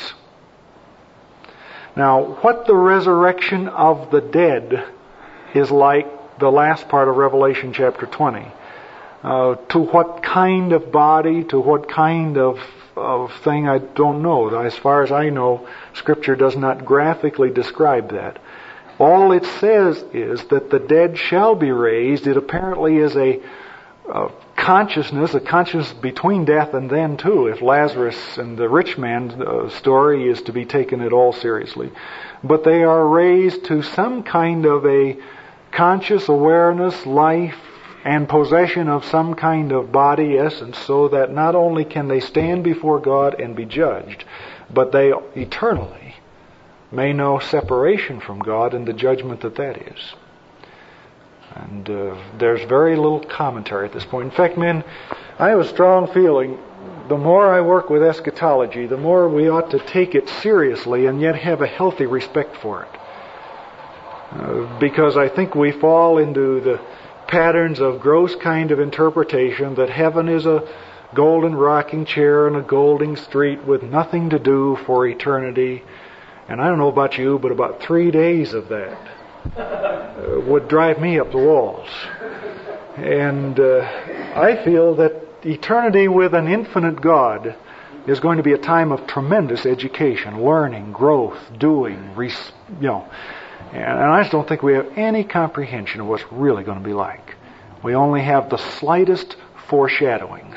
Now, what the resurrection of the dead is like, the last part of Revelation chapter twenty, uh, to what kind of body, to what kind of of thing, I don't know. As far as I know, Scripture does not graphically describe that. All it says is that the dead shall be raised. It apparently is a, a consciousness, a consciousness between death and then too, if Lazarus and the rich man uh, story is to be taken at all seriously. But they are raised to some kind of a conscious awareness, life, and possession of some kind of body essence, so that not only can they stand before God and be judged, but they eternally may know separation from God and the judgment that that is. And uh, there's very little commentary at this point. In fact, men, I have a strong feeling the more I work with eschatology, the more we ought to take it seriously and yet have a healthy respect for it. Uh, because I think we fall into the patterns of gross kind of interpretation that heaven is a golden rocking chair and a golden street with nothing to do for eternity. And I don't know about you, but about three days of that uh, would drive me up the walls. And uh, I feel that eternity with an infinite God is going to be a time of tremendous education, learning, growth, doing, res- you know. And I just don't think we have any comprehension of what's really going to be like. We only have the slightest foreshadowings.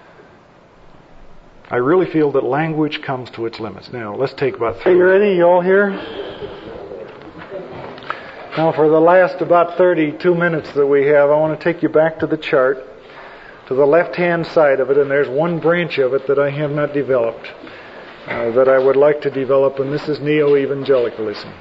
I really feel that language comes to its limits. Now, let's take about three. Are you ready? You all here? Now, for the last about thirty-two minutes that we have, I want to take you back to the chart, to the left-hand side of it, and there's one branch of it that I have not developed, uh, that I would like to develop, and this is neo-evangelicalism.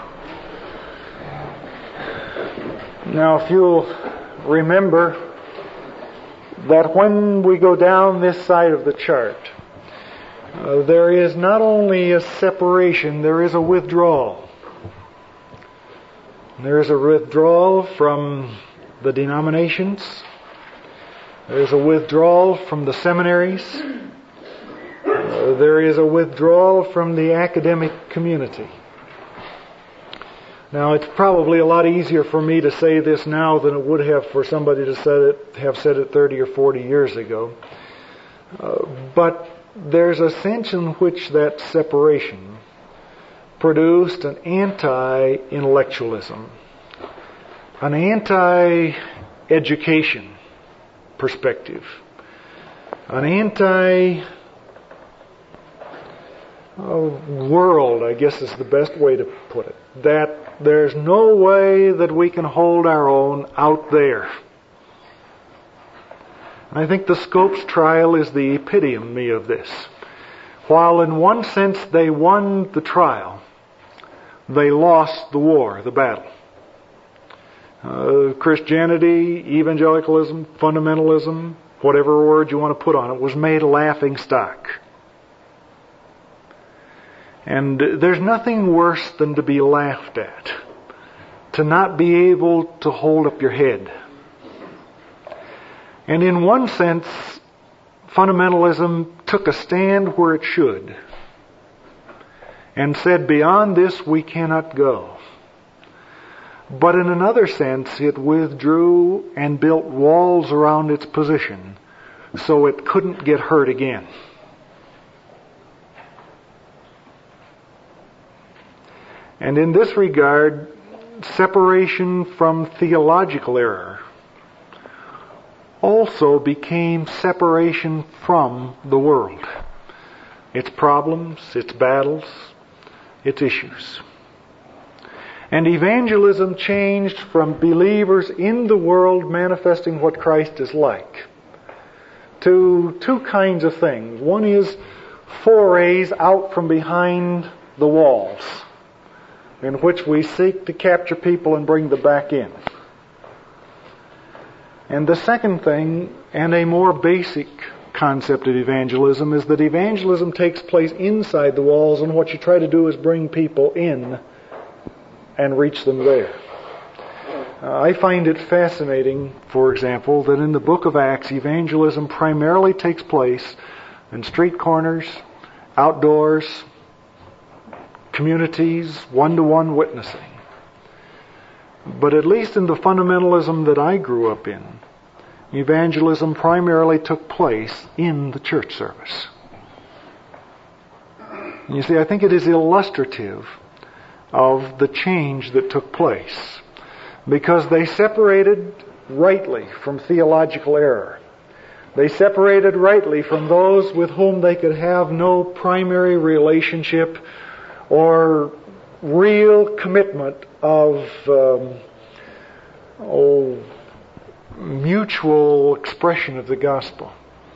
Now, if you'll remember, that when we go down this side of the chart, uh, there is not only a separation, there is a withdrawal. There is a withdrawal from the denominations. There is a withdrawal from the seminaries. Uh, there is a withdrawal from the academic community. Now, it's probably a lot easier for me to say this now than it would have for somebody to said it, have said it thirty or forty years ago. Uh, but there's a sense in which that separation produced an anti-intellectualism, an anti-education perspective, an anti world, I guess is the best way to put it, that there's no way that we can hold our own out there. I think the Scopes trial is the epitome of this. While in one sense they won the trial, they lost the war, the battle. Uh, Christianity, evangelicalism, fundamentalism, whatever word you want to put on it, was made a laughing stock. And there's nothing worse than to be laughed at, to not be able to hold up your head. And in one sense, fundamentalism took a stand where it should and said, beyond this we cannot go. But in another sense, it withdrew and built walls around its position so it couldn't get hurt again. And in this regard, separation from theological error also became separation from the world, its problems, its battles, its issues. And evangelism changed from believers in the world manifesting what Christ is like to two kinds of things. One is forays out from behind the walls, in which we seek to capture people and bring them back in. And the second thing, and a more basic concept of evangelism, is that evangelism takes place inside the walls, and what you try to do is bring people in and reach them there. Uh, I find it fascinating, for example, that in the book of Acts, evangelism primarily takes place in street corners, outdoors, communities, one-to-one witnessing. But at least in the fundamentalism that I grew up in, evangelism primarily took place in the church service. And you see, I think it is illustrative of the change that took place, because they separated rightly from theological error. They separated rightly from those with whom they could have no primary relationship or real commitment of um, oh, mutual expression of the gospel.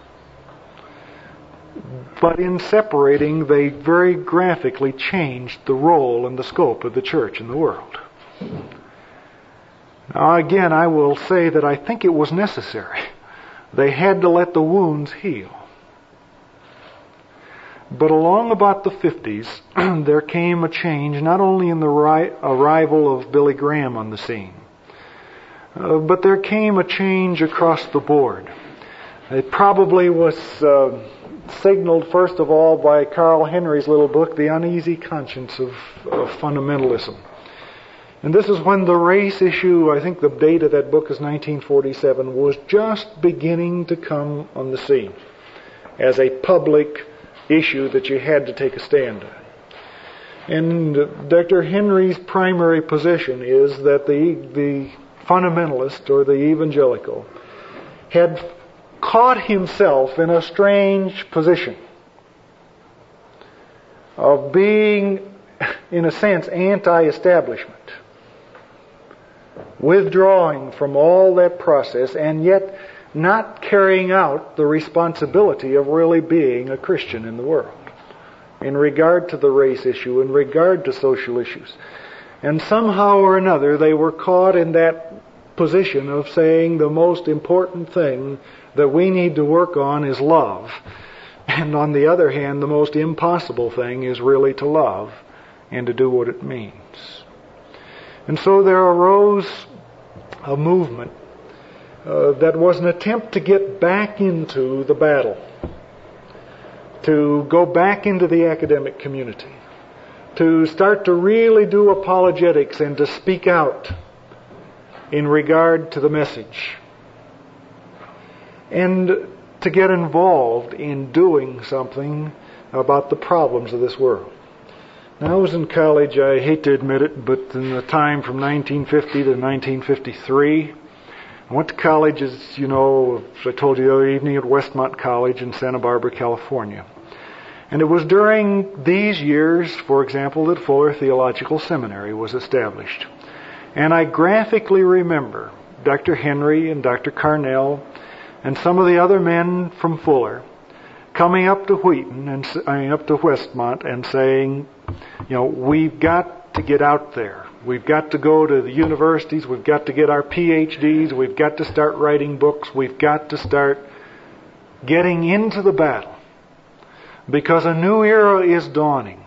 But in separating, they very graphically changed the role and the scope of the church in the world. Now again, I will say that I think it was necessary. They had to let the wounds heal. But along about the fifties, there came a change, not only in the ri- arrival of Billy Graham on the scene, uh, but there came a change across the board. It probably was uh, signaled, first of all, by Carl Henry's little book, The Uneasy Conscience of, of Fundamentalism. And this is when the race issue, I think the date of that book is nineteen forty-seven, was just beginning to come on the scene as a public issue that you had to take a stand on. And Doctor Henry's primary position is that the the fundamentalist or the evangelical had caught himself in a strange position of being, in a sense, anti-establishment, withdrawing from all that process, and yet not carrying out the responsibility of really being a Christian in the world in regard to the race issue, in regard to social issues. And somehow or another they were caught in that position of saying the most important thing that we need to work on is love. And on the other hand, the most impossible thing is really to love and to do what it means. And so there arose a movement uh, that was an attempt to get back into the battle, to go back into the academic community, to start to really do apologetics and to speak out in regard to the message, and to get involved in doing something about the problems of this world. Now, I was in college, I hate to admit it, but in the time from nineteen fifty to nineteen fifty-three, I went to college, as you know, as I told you the other evening, at Westmont College in Santa Barbara, California. And it was during these years, for example, that Fuller Theological Seminary was established. And I graphically remember Doctor Henry and Doctor Carnell and some of the other men from Fuller coming up to Wheaton and I mean, up to Westmont and saying, you know, we've got to get out there. We've got to go to the universities. We've got to get our P H Ds. We've got to start writing books. We've got to start getting into the battle, because a new era is dawning.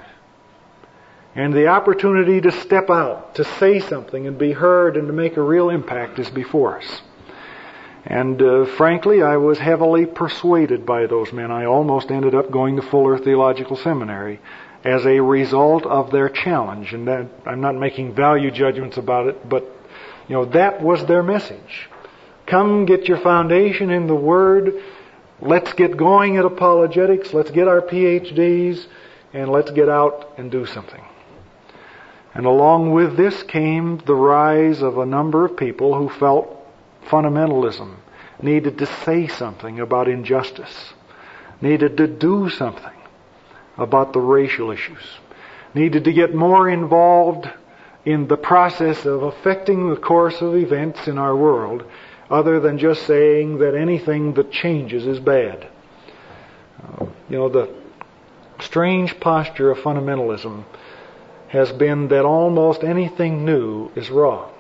And the opportunity to step out, to say something and be heard and to make a real impact is before us. And uh, frankly, I was heavily persuaded by those men. I almost ended up going to Fuller Theological Seminary as a result of their challenge. And that, I'm not making value judgments about it, but you know, that was their message. Come get your foundation in the Word. Let's get going at apologetics. Let's get our P H Ds, and let's get out and do something. And along with this came the rise of a number of people who felt fundamentalism needed to say something about injustice, needed to do something about the racial issues, needed to get more involved in the process of affecting the course of events in our world, other than just saying that anything that changes is bad. Uh, you know, the strange posture of fundamentalism has been that almost anything new is wrong.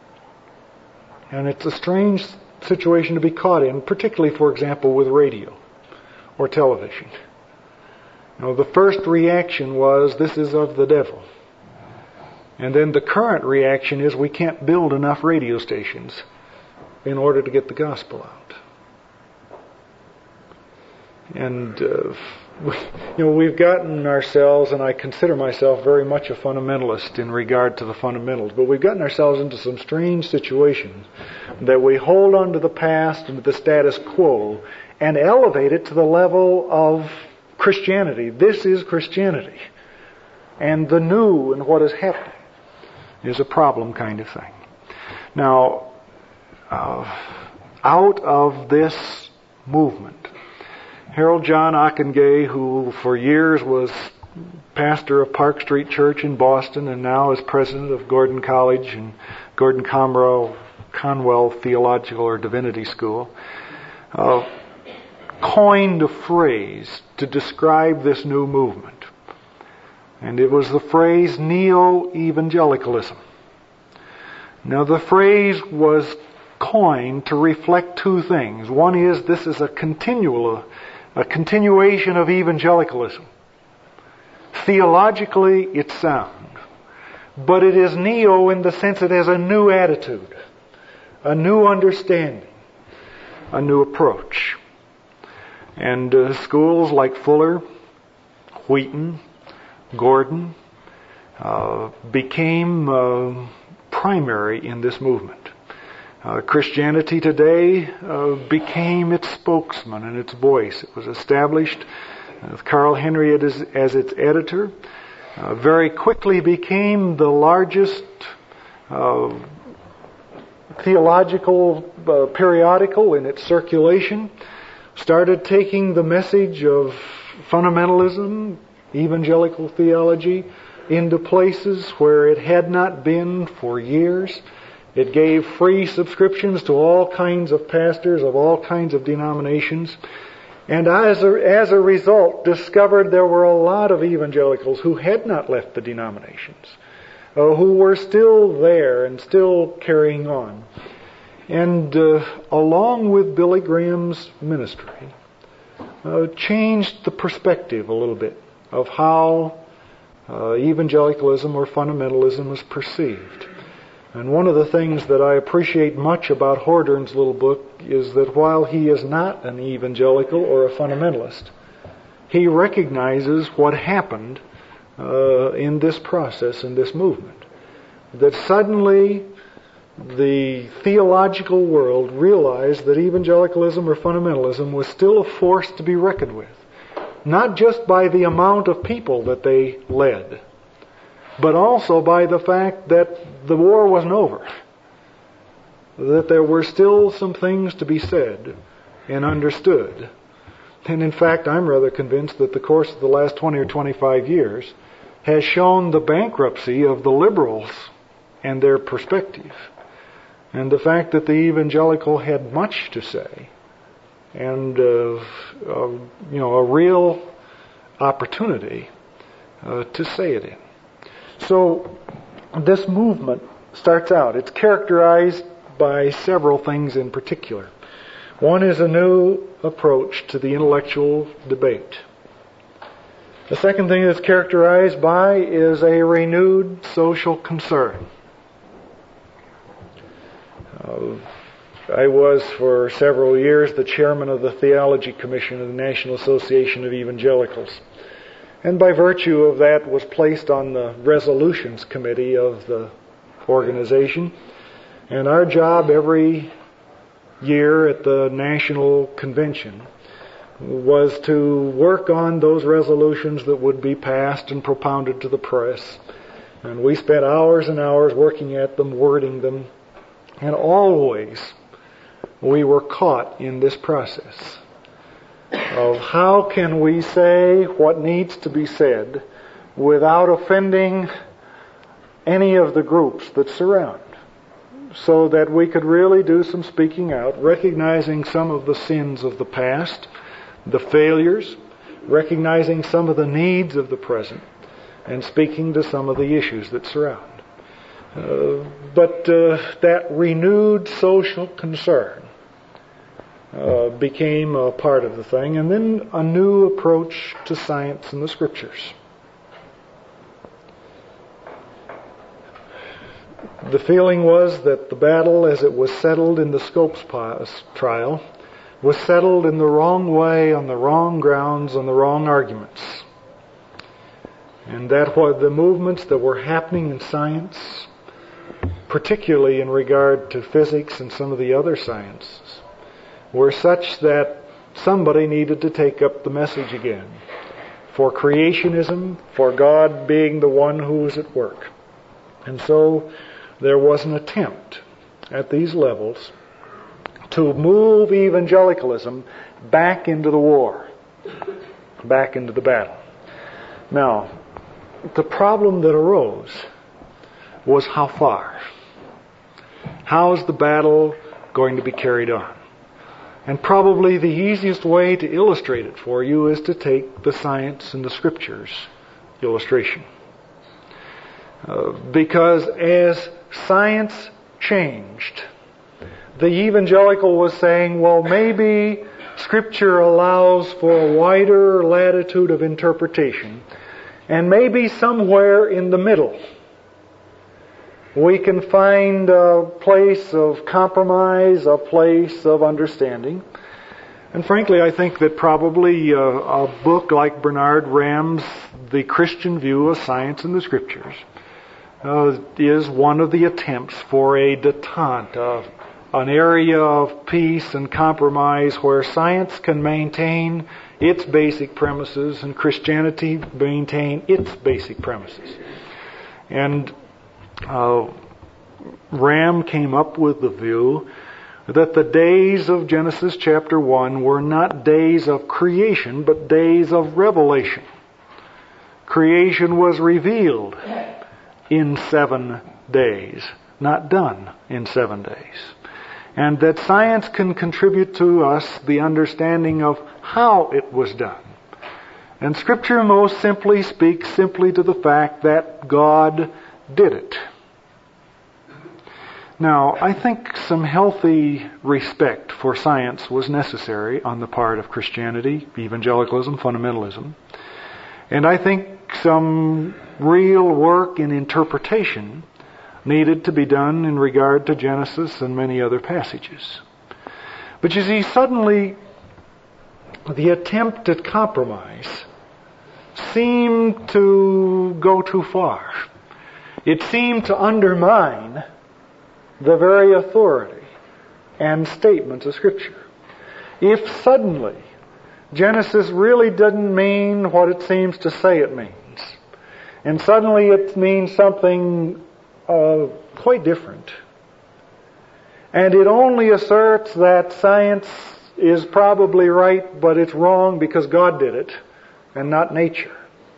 And it's a strange situation to be caught in, particularly, for example, with radio or television. You know, the first reaction was, this is of the devil. And then the current reaction is, we can't build enough radio stations in order to get the gospel out. And, uh, we, you know, we've gotten ourselves, and I consider myself very much a fundamentalist in regard to the fundamentals, but we've gotten ourselves into some strange situations that we hold on to the past and to the status quo and elevate it to the level of Christianity. This is Christianity. And the new and what is happening is a problem kind of thing. Now, Uh, out of this movement, Harold John Ockengay, who for years was pastor of Park Street Church in Boston and now is president of Gordon College and Gordon Conwell, Conwell Theological or Divinity School, uh, coined a phrase to describe this new movement. And it was the phrase neo-evangelicalism. Now, the phrase was coined to reflect two things. One is, this is a continual, a continuation of evangelicalism. Theologically, it's sound. But it is neo in the sense it has a new attitude, a new understanding, a new approach. And uh, schools like Fuller, Wheaton, Gordon uh, became uh, primary in this movement. Uh, Christianity Today uh, became its spokesman and its voice. It was established with Carl Henry as, as its editor. Uh, very quickly became the largest uh, theological uh, periodical in its circulation. Started taking the message of fundamentalism, evangelical theology, into places where it had not been for years. It gave free subscriptions to all kinds of pastors of all kinds of denominations. And as a, as a result, discovered there were a lot of evangelicals who had not left the denominations, uh, who were still there and still carrying on. and uh, along with Billy Graham's ministry, uh, changed the perspective a little bit of how uh, evangelicalism or fundamentalism is perceived. And one of the things that I appreciate much about Hordern's little book is that while he is not an evangelical or a fundamentalist, he recognizes what happened uh, in this process, in this movement. That suddenly the theological world realized that evangelicalism or fundamentalism was still a force to be reckoned with. Not just by the amount of people that they led, but also by the fact that the war wasn't over. That there were still some things to be said and understood. And in fact, I'm rather convinced that the course of the last twenty or twenty-five years has shown the bankruptcy of the liberals and their perspective. And the fact that the evangelical had much to say and uh, uh, you know, a real opportunity uh, to say it in. So this movement starts out. It's characterized by several things in particular. One is a new approach to the intellectual debate. The second thing it's characterized by is a renewed social concern. Uh, I was for several years the chairman of the Theology Commission of the National Association of Evangelicals. And by virtue of that was placed on the resolutions committee of the organization. And our job every year at the national convention was to work on those resolutions that would be passed and propounded to the press. And we spent hours and hours working at them, wording them. And always we were caught in this process of how can we say what needs to be said without offending any of the groups that surround, so that we could really do some speaking out, recognizing some of the sins of the past, the failures, recognizing some of the needs of the present, and speaking to some of the issues that surround. Uh, but uh, that renewed social concern uh, became a part of the thing, and then a new approach to science and the Scriptures. The feeling was that the battle, as it was settled in the Scopes trial, was settled in the wrong way, on the wrong grounds, on the wrong arguments. And that what the movements that were happening in science, particularly in regard to physics and some of the other sciences, were such that somebody needed to take up the message again for creationism, for God being the one who was at work. And so there was an attempt at these levels to move evangelicalism back into the war, back into the battle. Now, the problem that arose was how far. How is the battle going to be carried on? And probably the easiest way to illustrate it for you is to take the science and the Scriptures illustration. Uh, because as science changed, the evangelical was saying, well, maybe Scripture allows for a wider latitude of interpretation, and maybe somewhere in the middle we can find a place of compromise, a place of understanding. And frankly, I think that probably uh, a book like Bernard Ramm's The Christian View of Science and the Scriptures uh, is one of the attempts for a detente, uh, an area of peace and compromise where science can maintain its basic premises and Christianity maintain its basic premises. And uh, Ramm came up with the view that the days of Genesis chapter one were not days of creation, but days of revelation. Creation was revealed in seven days, not done in seven days. And that science can contribute to us the understanding of how it was done. And Scripture most simply speaks simply to the fact that God did it. Now, I think some healthy respect for science was necessary on the part of Christianity, evangelicalism, fundamentalism. And I think some real work in interpretation needed to be done in regard to Genesis and many other passages. But you see, suddenly the attempt at compromise seemed to go too far. It seemed to undermine the very authority and statements of Scripture. If suddenly Genesis really didn't mean what it seems to say it means, and suddenly it means something uh, quite different, and it only asserts that science is probably right, but it's wrong because God did it, and not nature.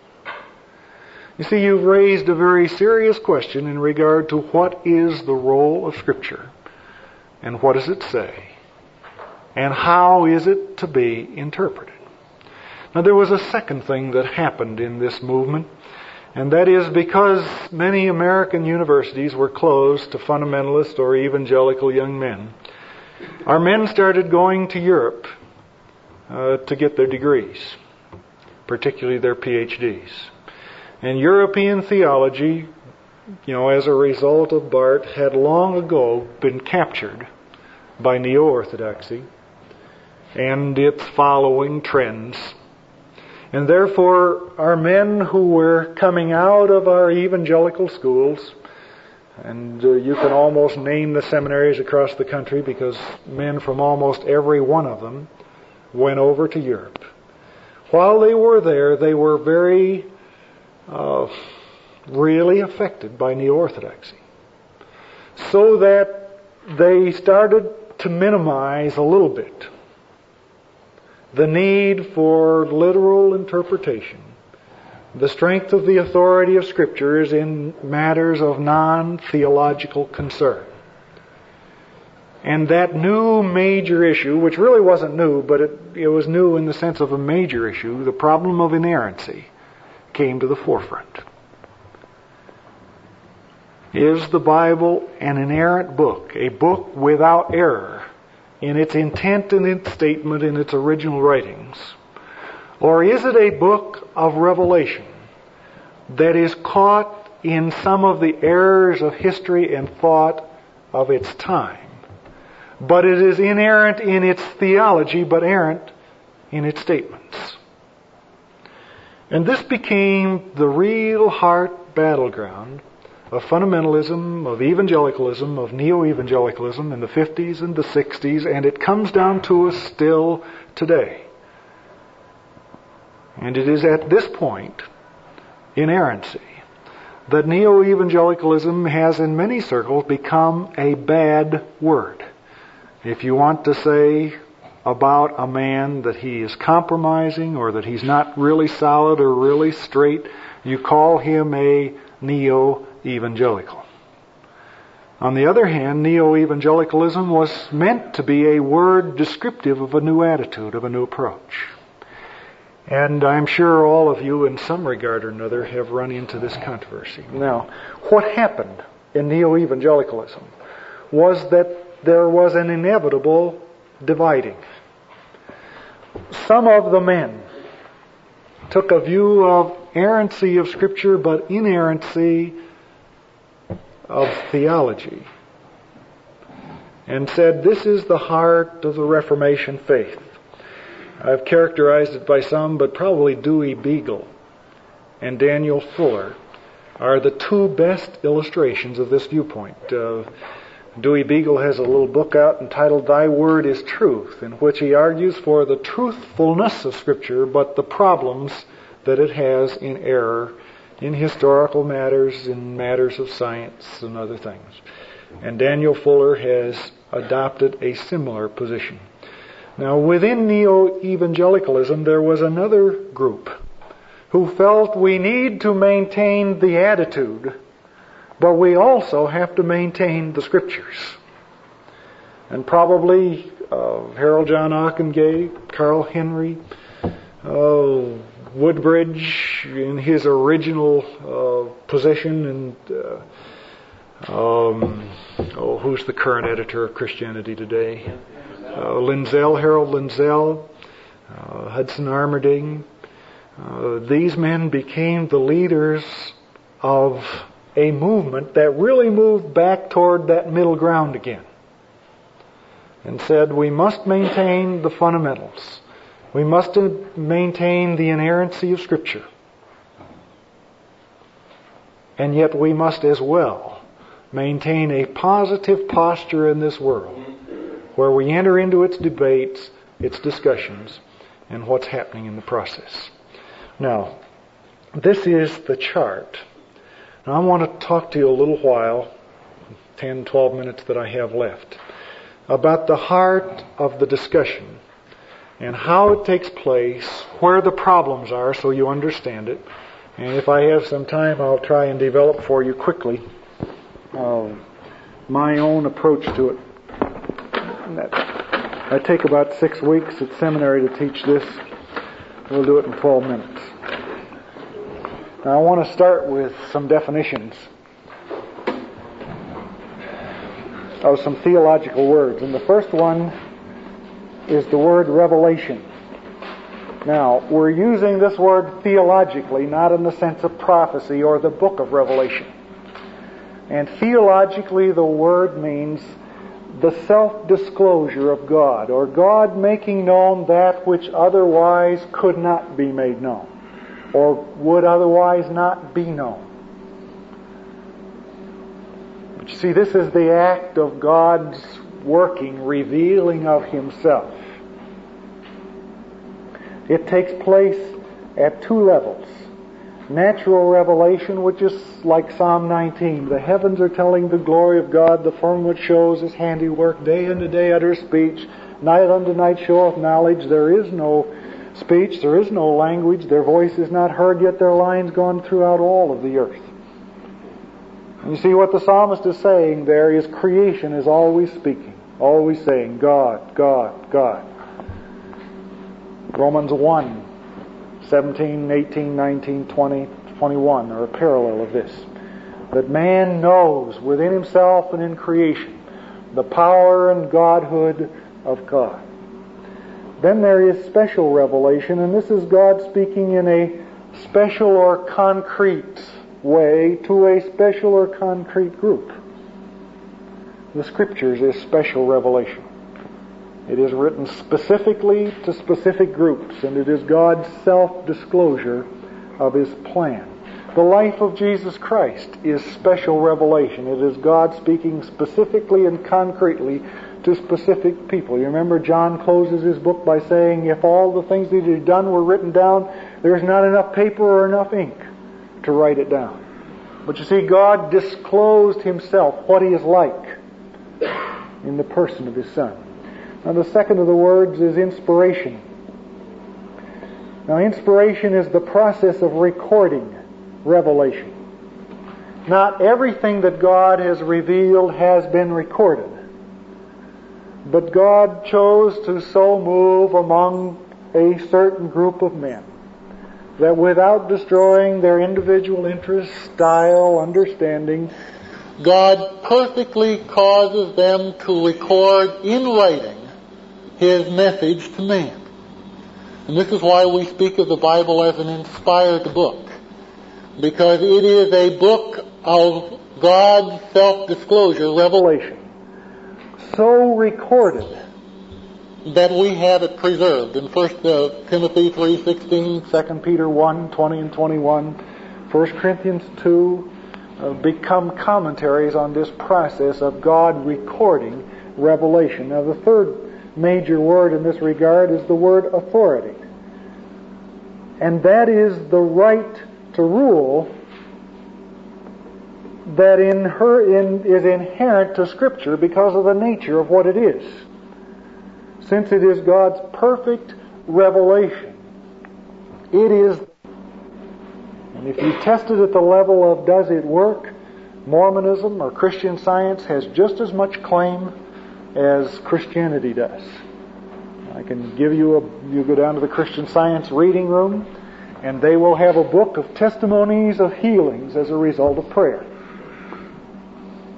You see, you've raised a very serious question in regard to what is the role of Scripture, and what does it say, and how is it to be interpreted. Now, there was a second thing that happened in this movement, and that is because many American universities were closed to fundamentalist or evangelical young men, our men started going to Europe uh, to get their degrees, particularly their P H Ds. And European theology, you know, as a result of Barth, had long ago been captured by neo-orthodoxy and its following trends. And therefore, our men who were coming out of our evangelical schools, and uh, you can almost name the seminaries across the country because men from almost every one of them went over to Europe. While they were there, they were very uh, really affected by neo-orthodoxy, so that they started to minimize a little bit the need for literal interpretation. The strength of the authority of Scripture is in matters of non-theological concern. And that new major issue, which really wasn't new, but it, it was new in the sense of a major issue, the problem of inerrancy, came to the forefront. Is the Bible an inerrant book, a book without error in its intent and its statement in its original writings? Or is it a book of revelation that is caught in some of the errors of history and thought of its time, but it is inerrant in its theology, but errant in its statements? And this became the real heart battleground of fundamentalism, of evangelicalism, of neo-evangelicalism in the fifties and the sixties, and it comes down to us still today. And it is at this point, inerrancy, that neo-evangelicalism has in many circles become a bad word. If you want to say about a man that he is compromising or that he's not really solid or really straight, you call him a neo-evangelical. On the other hand, neo-evangelicalism was meant to be a word descriptive of a new attitude, of a new approach. And I'm sure all of you, in some regard or another, have run into this controversy. Now, what happened in neo-evangelicalism was that there was an inevitable dividing. Some of the men took a view of errancy of Scripture, but inerrancy of theology, and said this is the heart of the Reformation faith. I've characterized it by some, but probably Dewey Beagle and Daniel Fuller are the two best illustrations of this viewpoint. Uh, Dewey Beagle has a little book out entitled Thy Word is Truth, in which he argues for the truthfulness of Scripture, but the problems that it has in error, in historical matters, in matters of science and other things. And Daniel Fuller has adopted a similar position. Now, within neo-evangelicalism, there was another group who felt we need to maintain the attitude, but we also have to maintain the Scriptures. And probably uh, Harold John Ochengay, Carl Henry, uh, Woodbridge in his original uh, position, and uh, Um, oh, who's the current editor of Christianity Today? Uh, Lindsell, Harold Lindsell, uh, Hudson Armerding. Uh, these men became the leaders of a movement that really moved back toward that middle ground again, and said we must maintain the fundamentals. We must maintain the inerrancy of Scripture. And yet we must as well maintain a positive posture in this world where we enter into its debates, its discussions, and what's happening in the process. Now, this is the chart. Now I want to talk to you a little while, ten, twelve minutes that I have left, about the heart of the discussion and how it takes place, where the problems are so you understand it. And if I have some time, I'll try and develop for you quickly uh, my own approach to it. I take about six weeks at seminary to teach this. We'll do it in twelve minutes. Now I want to start with some definitions of some theological words. And the first one is the word revelation. Now, we're using this word theologically, not in the sense of prophecy or the book of Revelation. And theologically, the word means the self-disclosure of God, or God making known that which otherwise could not be made known, or would otherwise not be known. But you see, this is the act of God's working, revealing of Himself. It takes place at two levels. Natural revelation, which is like Psalm nineteen. The heavens are telling the glory of God, the firmament shows His handiwork, day unto day utters speech, night unto night showeth knowledge. There is no speech, there is no language, their voice is not heard, yet their line's gone throughout all of the earth. And you see what the psalmist is saying there is creation is always speaking, always saying, God, God, God. Romans one, seventeen, eighteen, nineteen, twenty, twenty-one are a parallel of this. That man knows within himself and in creation the power and godhood of God. Then there is special revelation, and this is God speaking in a special or concrete way to a special or concrete group. The Scriptures is special revelation. It is written specifically to specific groups, and it is God's self-disclosure of His plan. The life of Jesus Christ is special revelation. It is God speaking specifically and concretely to specific people. You remember John closes his book by saying, if all the things that He had done were written down, there's not enough paper or enough ink to write it down. But you see, God disclosed Himself, what He is like, in the person of His Son. Now the second of the words is inspiration. Now inspiration is the process of recording revelation. Not everything that God has revealed has been recorded. But God chose to so move among a certain group of men that without destroying their individual interest, style, understanding, God perfectly causes them to record in writing His message to man. And this is why we speak of the Bible as an inspired book, because it is a book of God's self-disclosure, revelation, so recorded that we have it preserved in First Timothy three sixteen, Second Peter one twenty and twenty-one, First Corinthians two, uh, become commentaries on this process of God recording revelation. Now the third major word in this regard is the word authority. And that is the right to rule that in her in, is inherent to Scripture because of the nature of what it is. Since it is God's perfect revelation, it is, and if you test it at the level of does it work, Mormonism or Christian Science has just as much claim as Christianity does. I can give you a, you go down to the Christian Science reading room, and they will have a book of testimonies of healings as a result of prayer.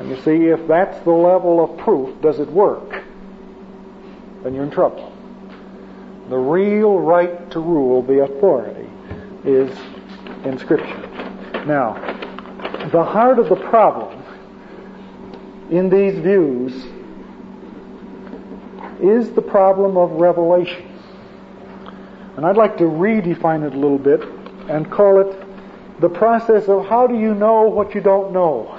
And you see, if that's the level of proof, does it work? Then you're in trouble. The real right to rule, the authority, is in Scripture. Now, the heart of the problem in these views is the problem of revelation. And I'd like to redefine it a little bit and call it the process of how do you know what you don't know?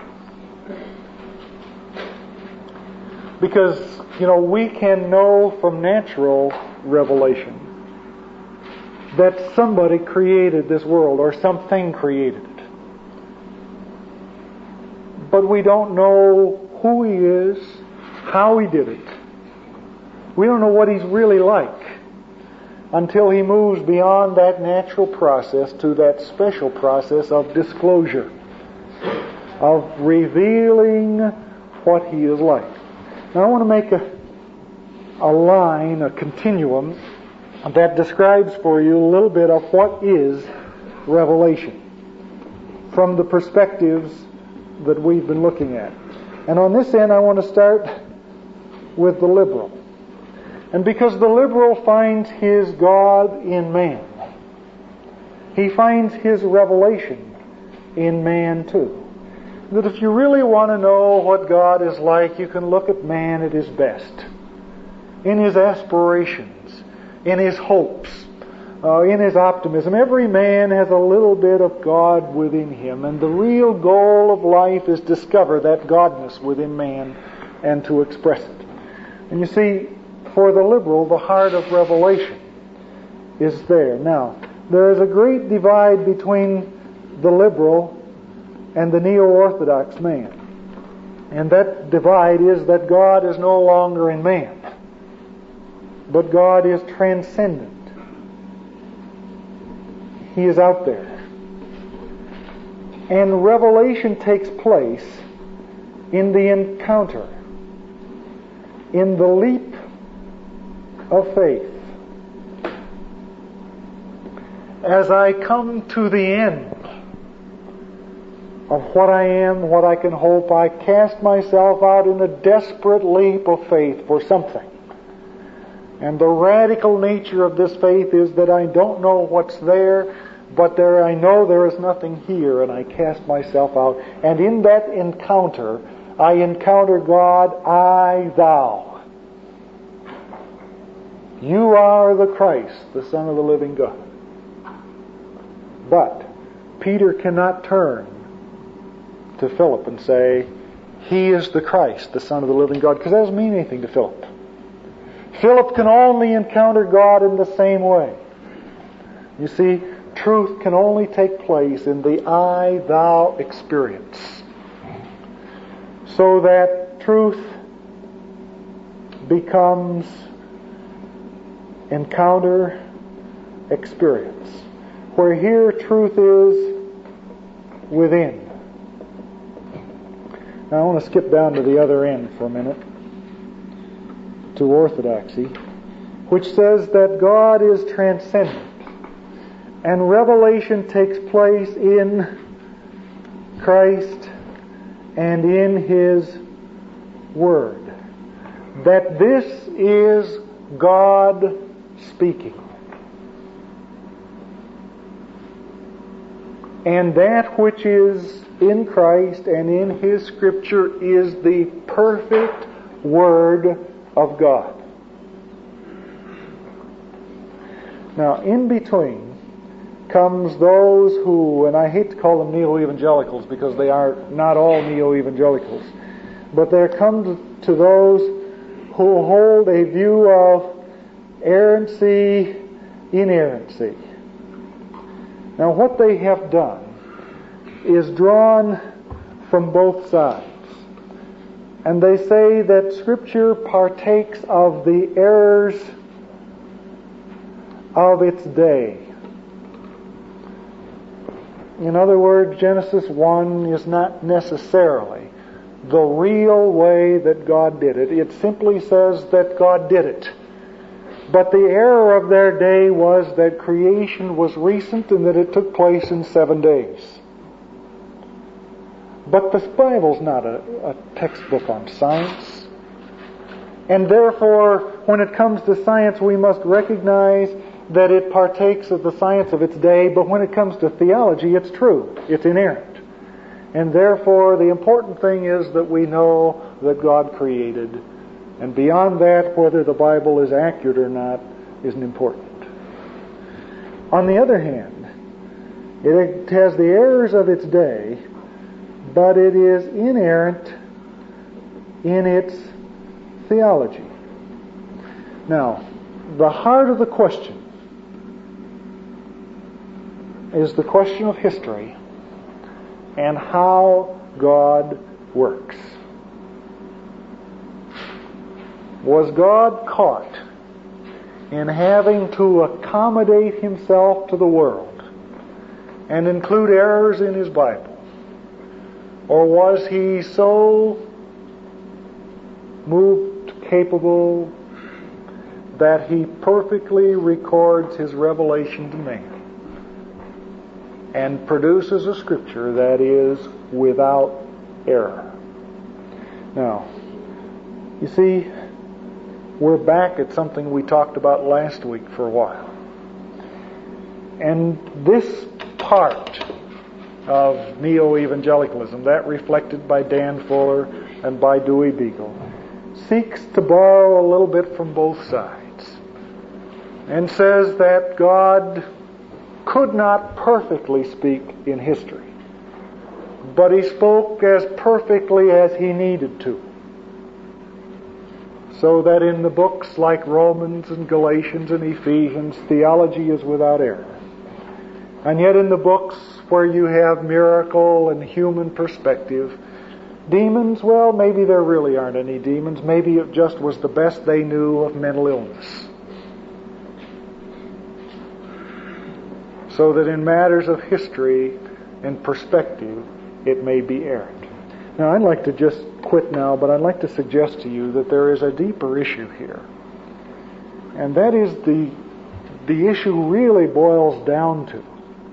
Because, you know, we can know from natural revelation that somebody created this world or something created it. But we don't know who He is, how He did it. We don't know what He's really like until He moves beyond that natural process to that special process of disclosure, of revealing what He is like. Now I want to make a, a line, a continuum, that describes for you a little bit of what is revelation from the perspectives that we've been looking at. And on this end I want to start with the liberal. And because the liberal finds his God in man, he finds his revelation in man too. That if you really want to know what God is like, you can look at man at his best, in his aspirations, in his hopes, uh, in his optimism. Every man has a little bit of God within him, and the real goal of life is to discover that Godness within man and to express it. And you see, for the liberal, the heart of revelation is there. Now, there is a great divide between the liberal and the neo-orthodox man. And that divide is that God is no longer in man, but God is transcendent. He is out there. And revelation takes place in the encounter, in the leap of faith. As I come to the end of what I am, what I can hope, I cast myself out in a desperate leap of faith for something. And the radical nature of this faith is that I don't know what's there, but there I know there is nothing here, and I cast myself out. And in that encounter, I encounter God, I, thou. You are the Christ, the Son of the living God. But Peter cannot turn to Philip and say, He is the Christ, the Son of the living God, because that doesn't mean anything to Philip. Philip can only encounter God in the same way. You see, truth can only take place in the I, thou experience. So that truth becomes encounter experience. Where here truth is within. Now I want to skip down to the other end for a minute, to orthodoxy, which says that God is transcendent and revelation takes place in Christ and in His Word. That this is God speaking. And that which is in Christ and in His Scripture is the perfect Word of God. Now, in between comes those who, and I hate to call them neo-evangelicals because they are not all neo-evangelicals, but there comes to those who hold a view of errancy, inerrancy. Now what they have done is drawn from both sides. And they say that Scripture partakes of the errors of its day. In other words, Genesis one is not necessarily the real way that God did it. It simply says that God did it. But the error of their day was that creation was recent and that it took place in seven days. But the Bible's not a, a textbook on science. And therefore, when it comes to science, we must recognize that it partakes of the science of its day, but when it comes to theology, it's true. It's inerrant. And therefore, the important thing is that we know that God created. And beyond that, whether the Bible is accurate or not isn't important. On the other hand, it has the errors of its day, but it is inerrant in its theology. Now, the heart of the question is the question of history and how God works. Was God caught in having to accommodate himself to the world and include errors in his Bible? Or was he so moved, capable, that he perfectly records his revelation to man and produces a scripture that is without error? Now, you see, we're back at something we talked about last week for a while. And this part of neo-evangelicalism, that reflected by Dan Fuller and by Dewey Beagle, seeks to borrow a little bit from both sides and says that God could not perfectly speak in history, but he spoke as perfectly as he needed to. So that in the books like Romans and Galatians and Ephesians, theology is without error. And yet in the books where you have miracle and human perspective, demons, well, maybe there really aren't any demons. Maybe it just was the best they knew of mental illness. So that in matters of history and perspective, it may be errant. Now, I'd like to just quit now, but I'd like to suggest to you that there is a deeper issue here. And that is the, the issue really boils down to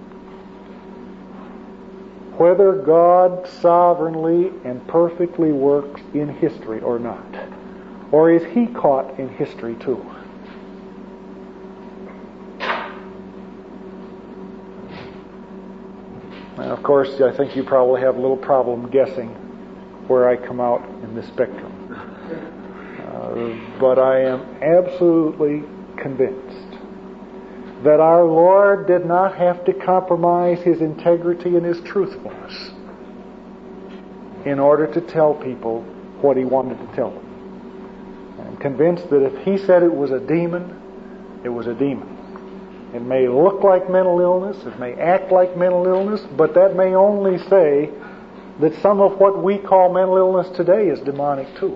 whether God sovereignly and perfectly works in history or not. Or is he caught in history too? And of course, I think you probably have a little problem guessing where I come out in the spectrum. Uh, but I am absolutely convinced that our Lord did not have to compromise his integrity and his truthfulness in order to tell people what he wanted to tell them. I'm convinced that if he said it was a demon, it was a demon. It may look like mental illness, it may act like mental illness, but that may only say that some of what we call mental illness today is demonic too.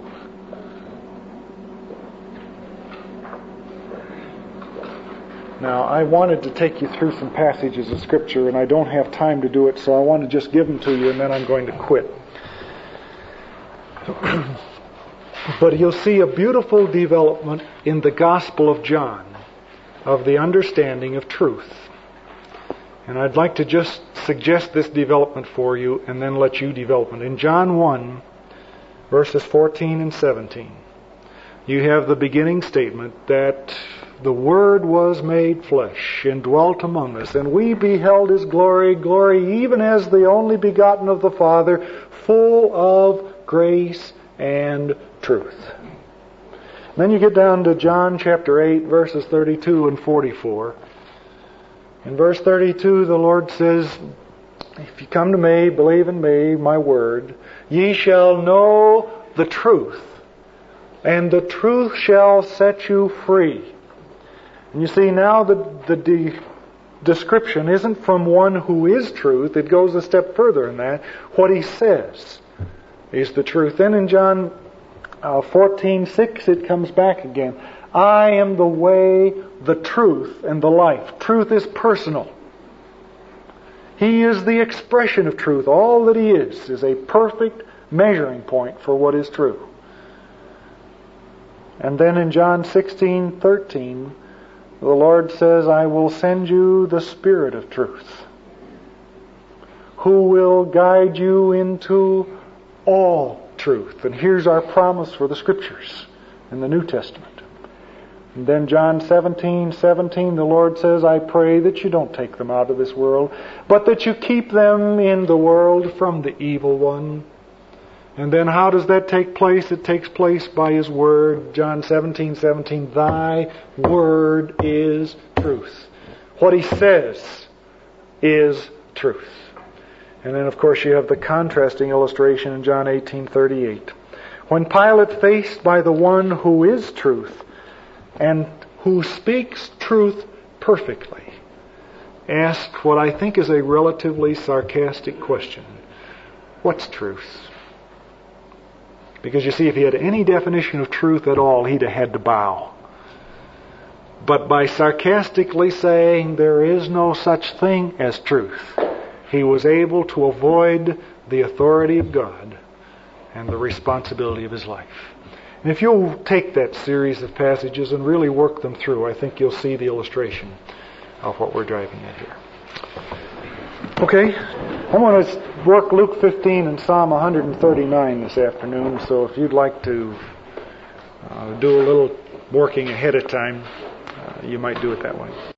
Now, I wanted to take you through some passages of Scripture, and I don't have time to do it, so I want to just give them to you, and then I'm going to quit. But you'll see a beautiful development in the Gospel of John of the understanding of truth. And I'd like to just suggest this development for you and then let you develop it. In John one, verses fourteen and seventeen, you have the beginning statement that the Word was made flesh and dwelt among us, and we beheld his glory, glory even as the only begotten of the Father, full of grace and truth. Then you get down to John chapter eight, verses thirty-two and forty-four. In verse thirty-two, the Lord says, if you come to me, believe in me, my word, ye shall know the truth, and the truth shall set you free. And you see, now the, the de- description isn't from one who is truth. It goes a step further in that. What he says is the truth. Then in John uh, fourteen six, it comes back again. I am the way, the truth, and the life. Truth is personal. He is the expression of truth. All that he is is a perfect measuring point for what is true. And then in John sixteen thirteen, the Lord says, I will send you the Spirit of truth, who will guide you into all truth. And here's our promise for the Scriptures in the New Testament. And then John seventeen seventeen, the Lord says, I pray that you don't take them out of this world, but that you keep them in the world from the evil one. And then how does that take place? It takes place by His Word. John seventeen seventeen, Thy Word is truth. What He says is truth. And then, of course, you have the contrasting illustration in John eighteen thirty-eight. When Pilate, faced by the one who is truth, and who speaks truth perfectly, asked what I think is a relatively sarcastic question. What's truth? Because you see, if he had any definition of truth at all, he'd have had to bow. But by sarcastically saying there is no such thing as truth, he was able to avoid the authority of God and the responsibility of his life. And if you'll take that series of passages and really work them through, I think you'll see the illustration of what we're driving at here. Okay, I'm going to work Luke fifteen and Psalm one thirty-nine this afternoon, so if you'd like to uh, do a little working ahead of time, uh, you might do it that way.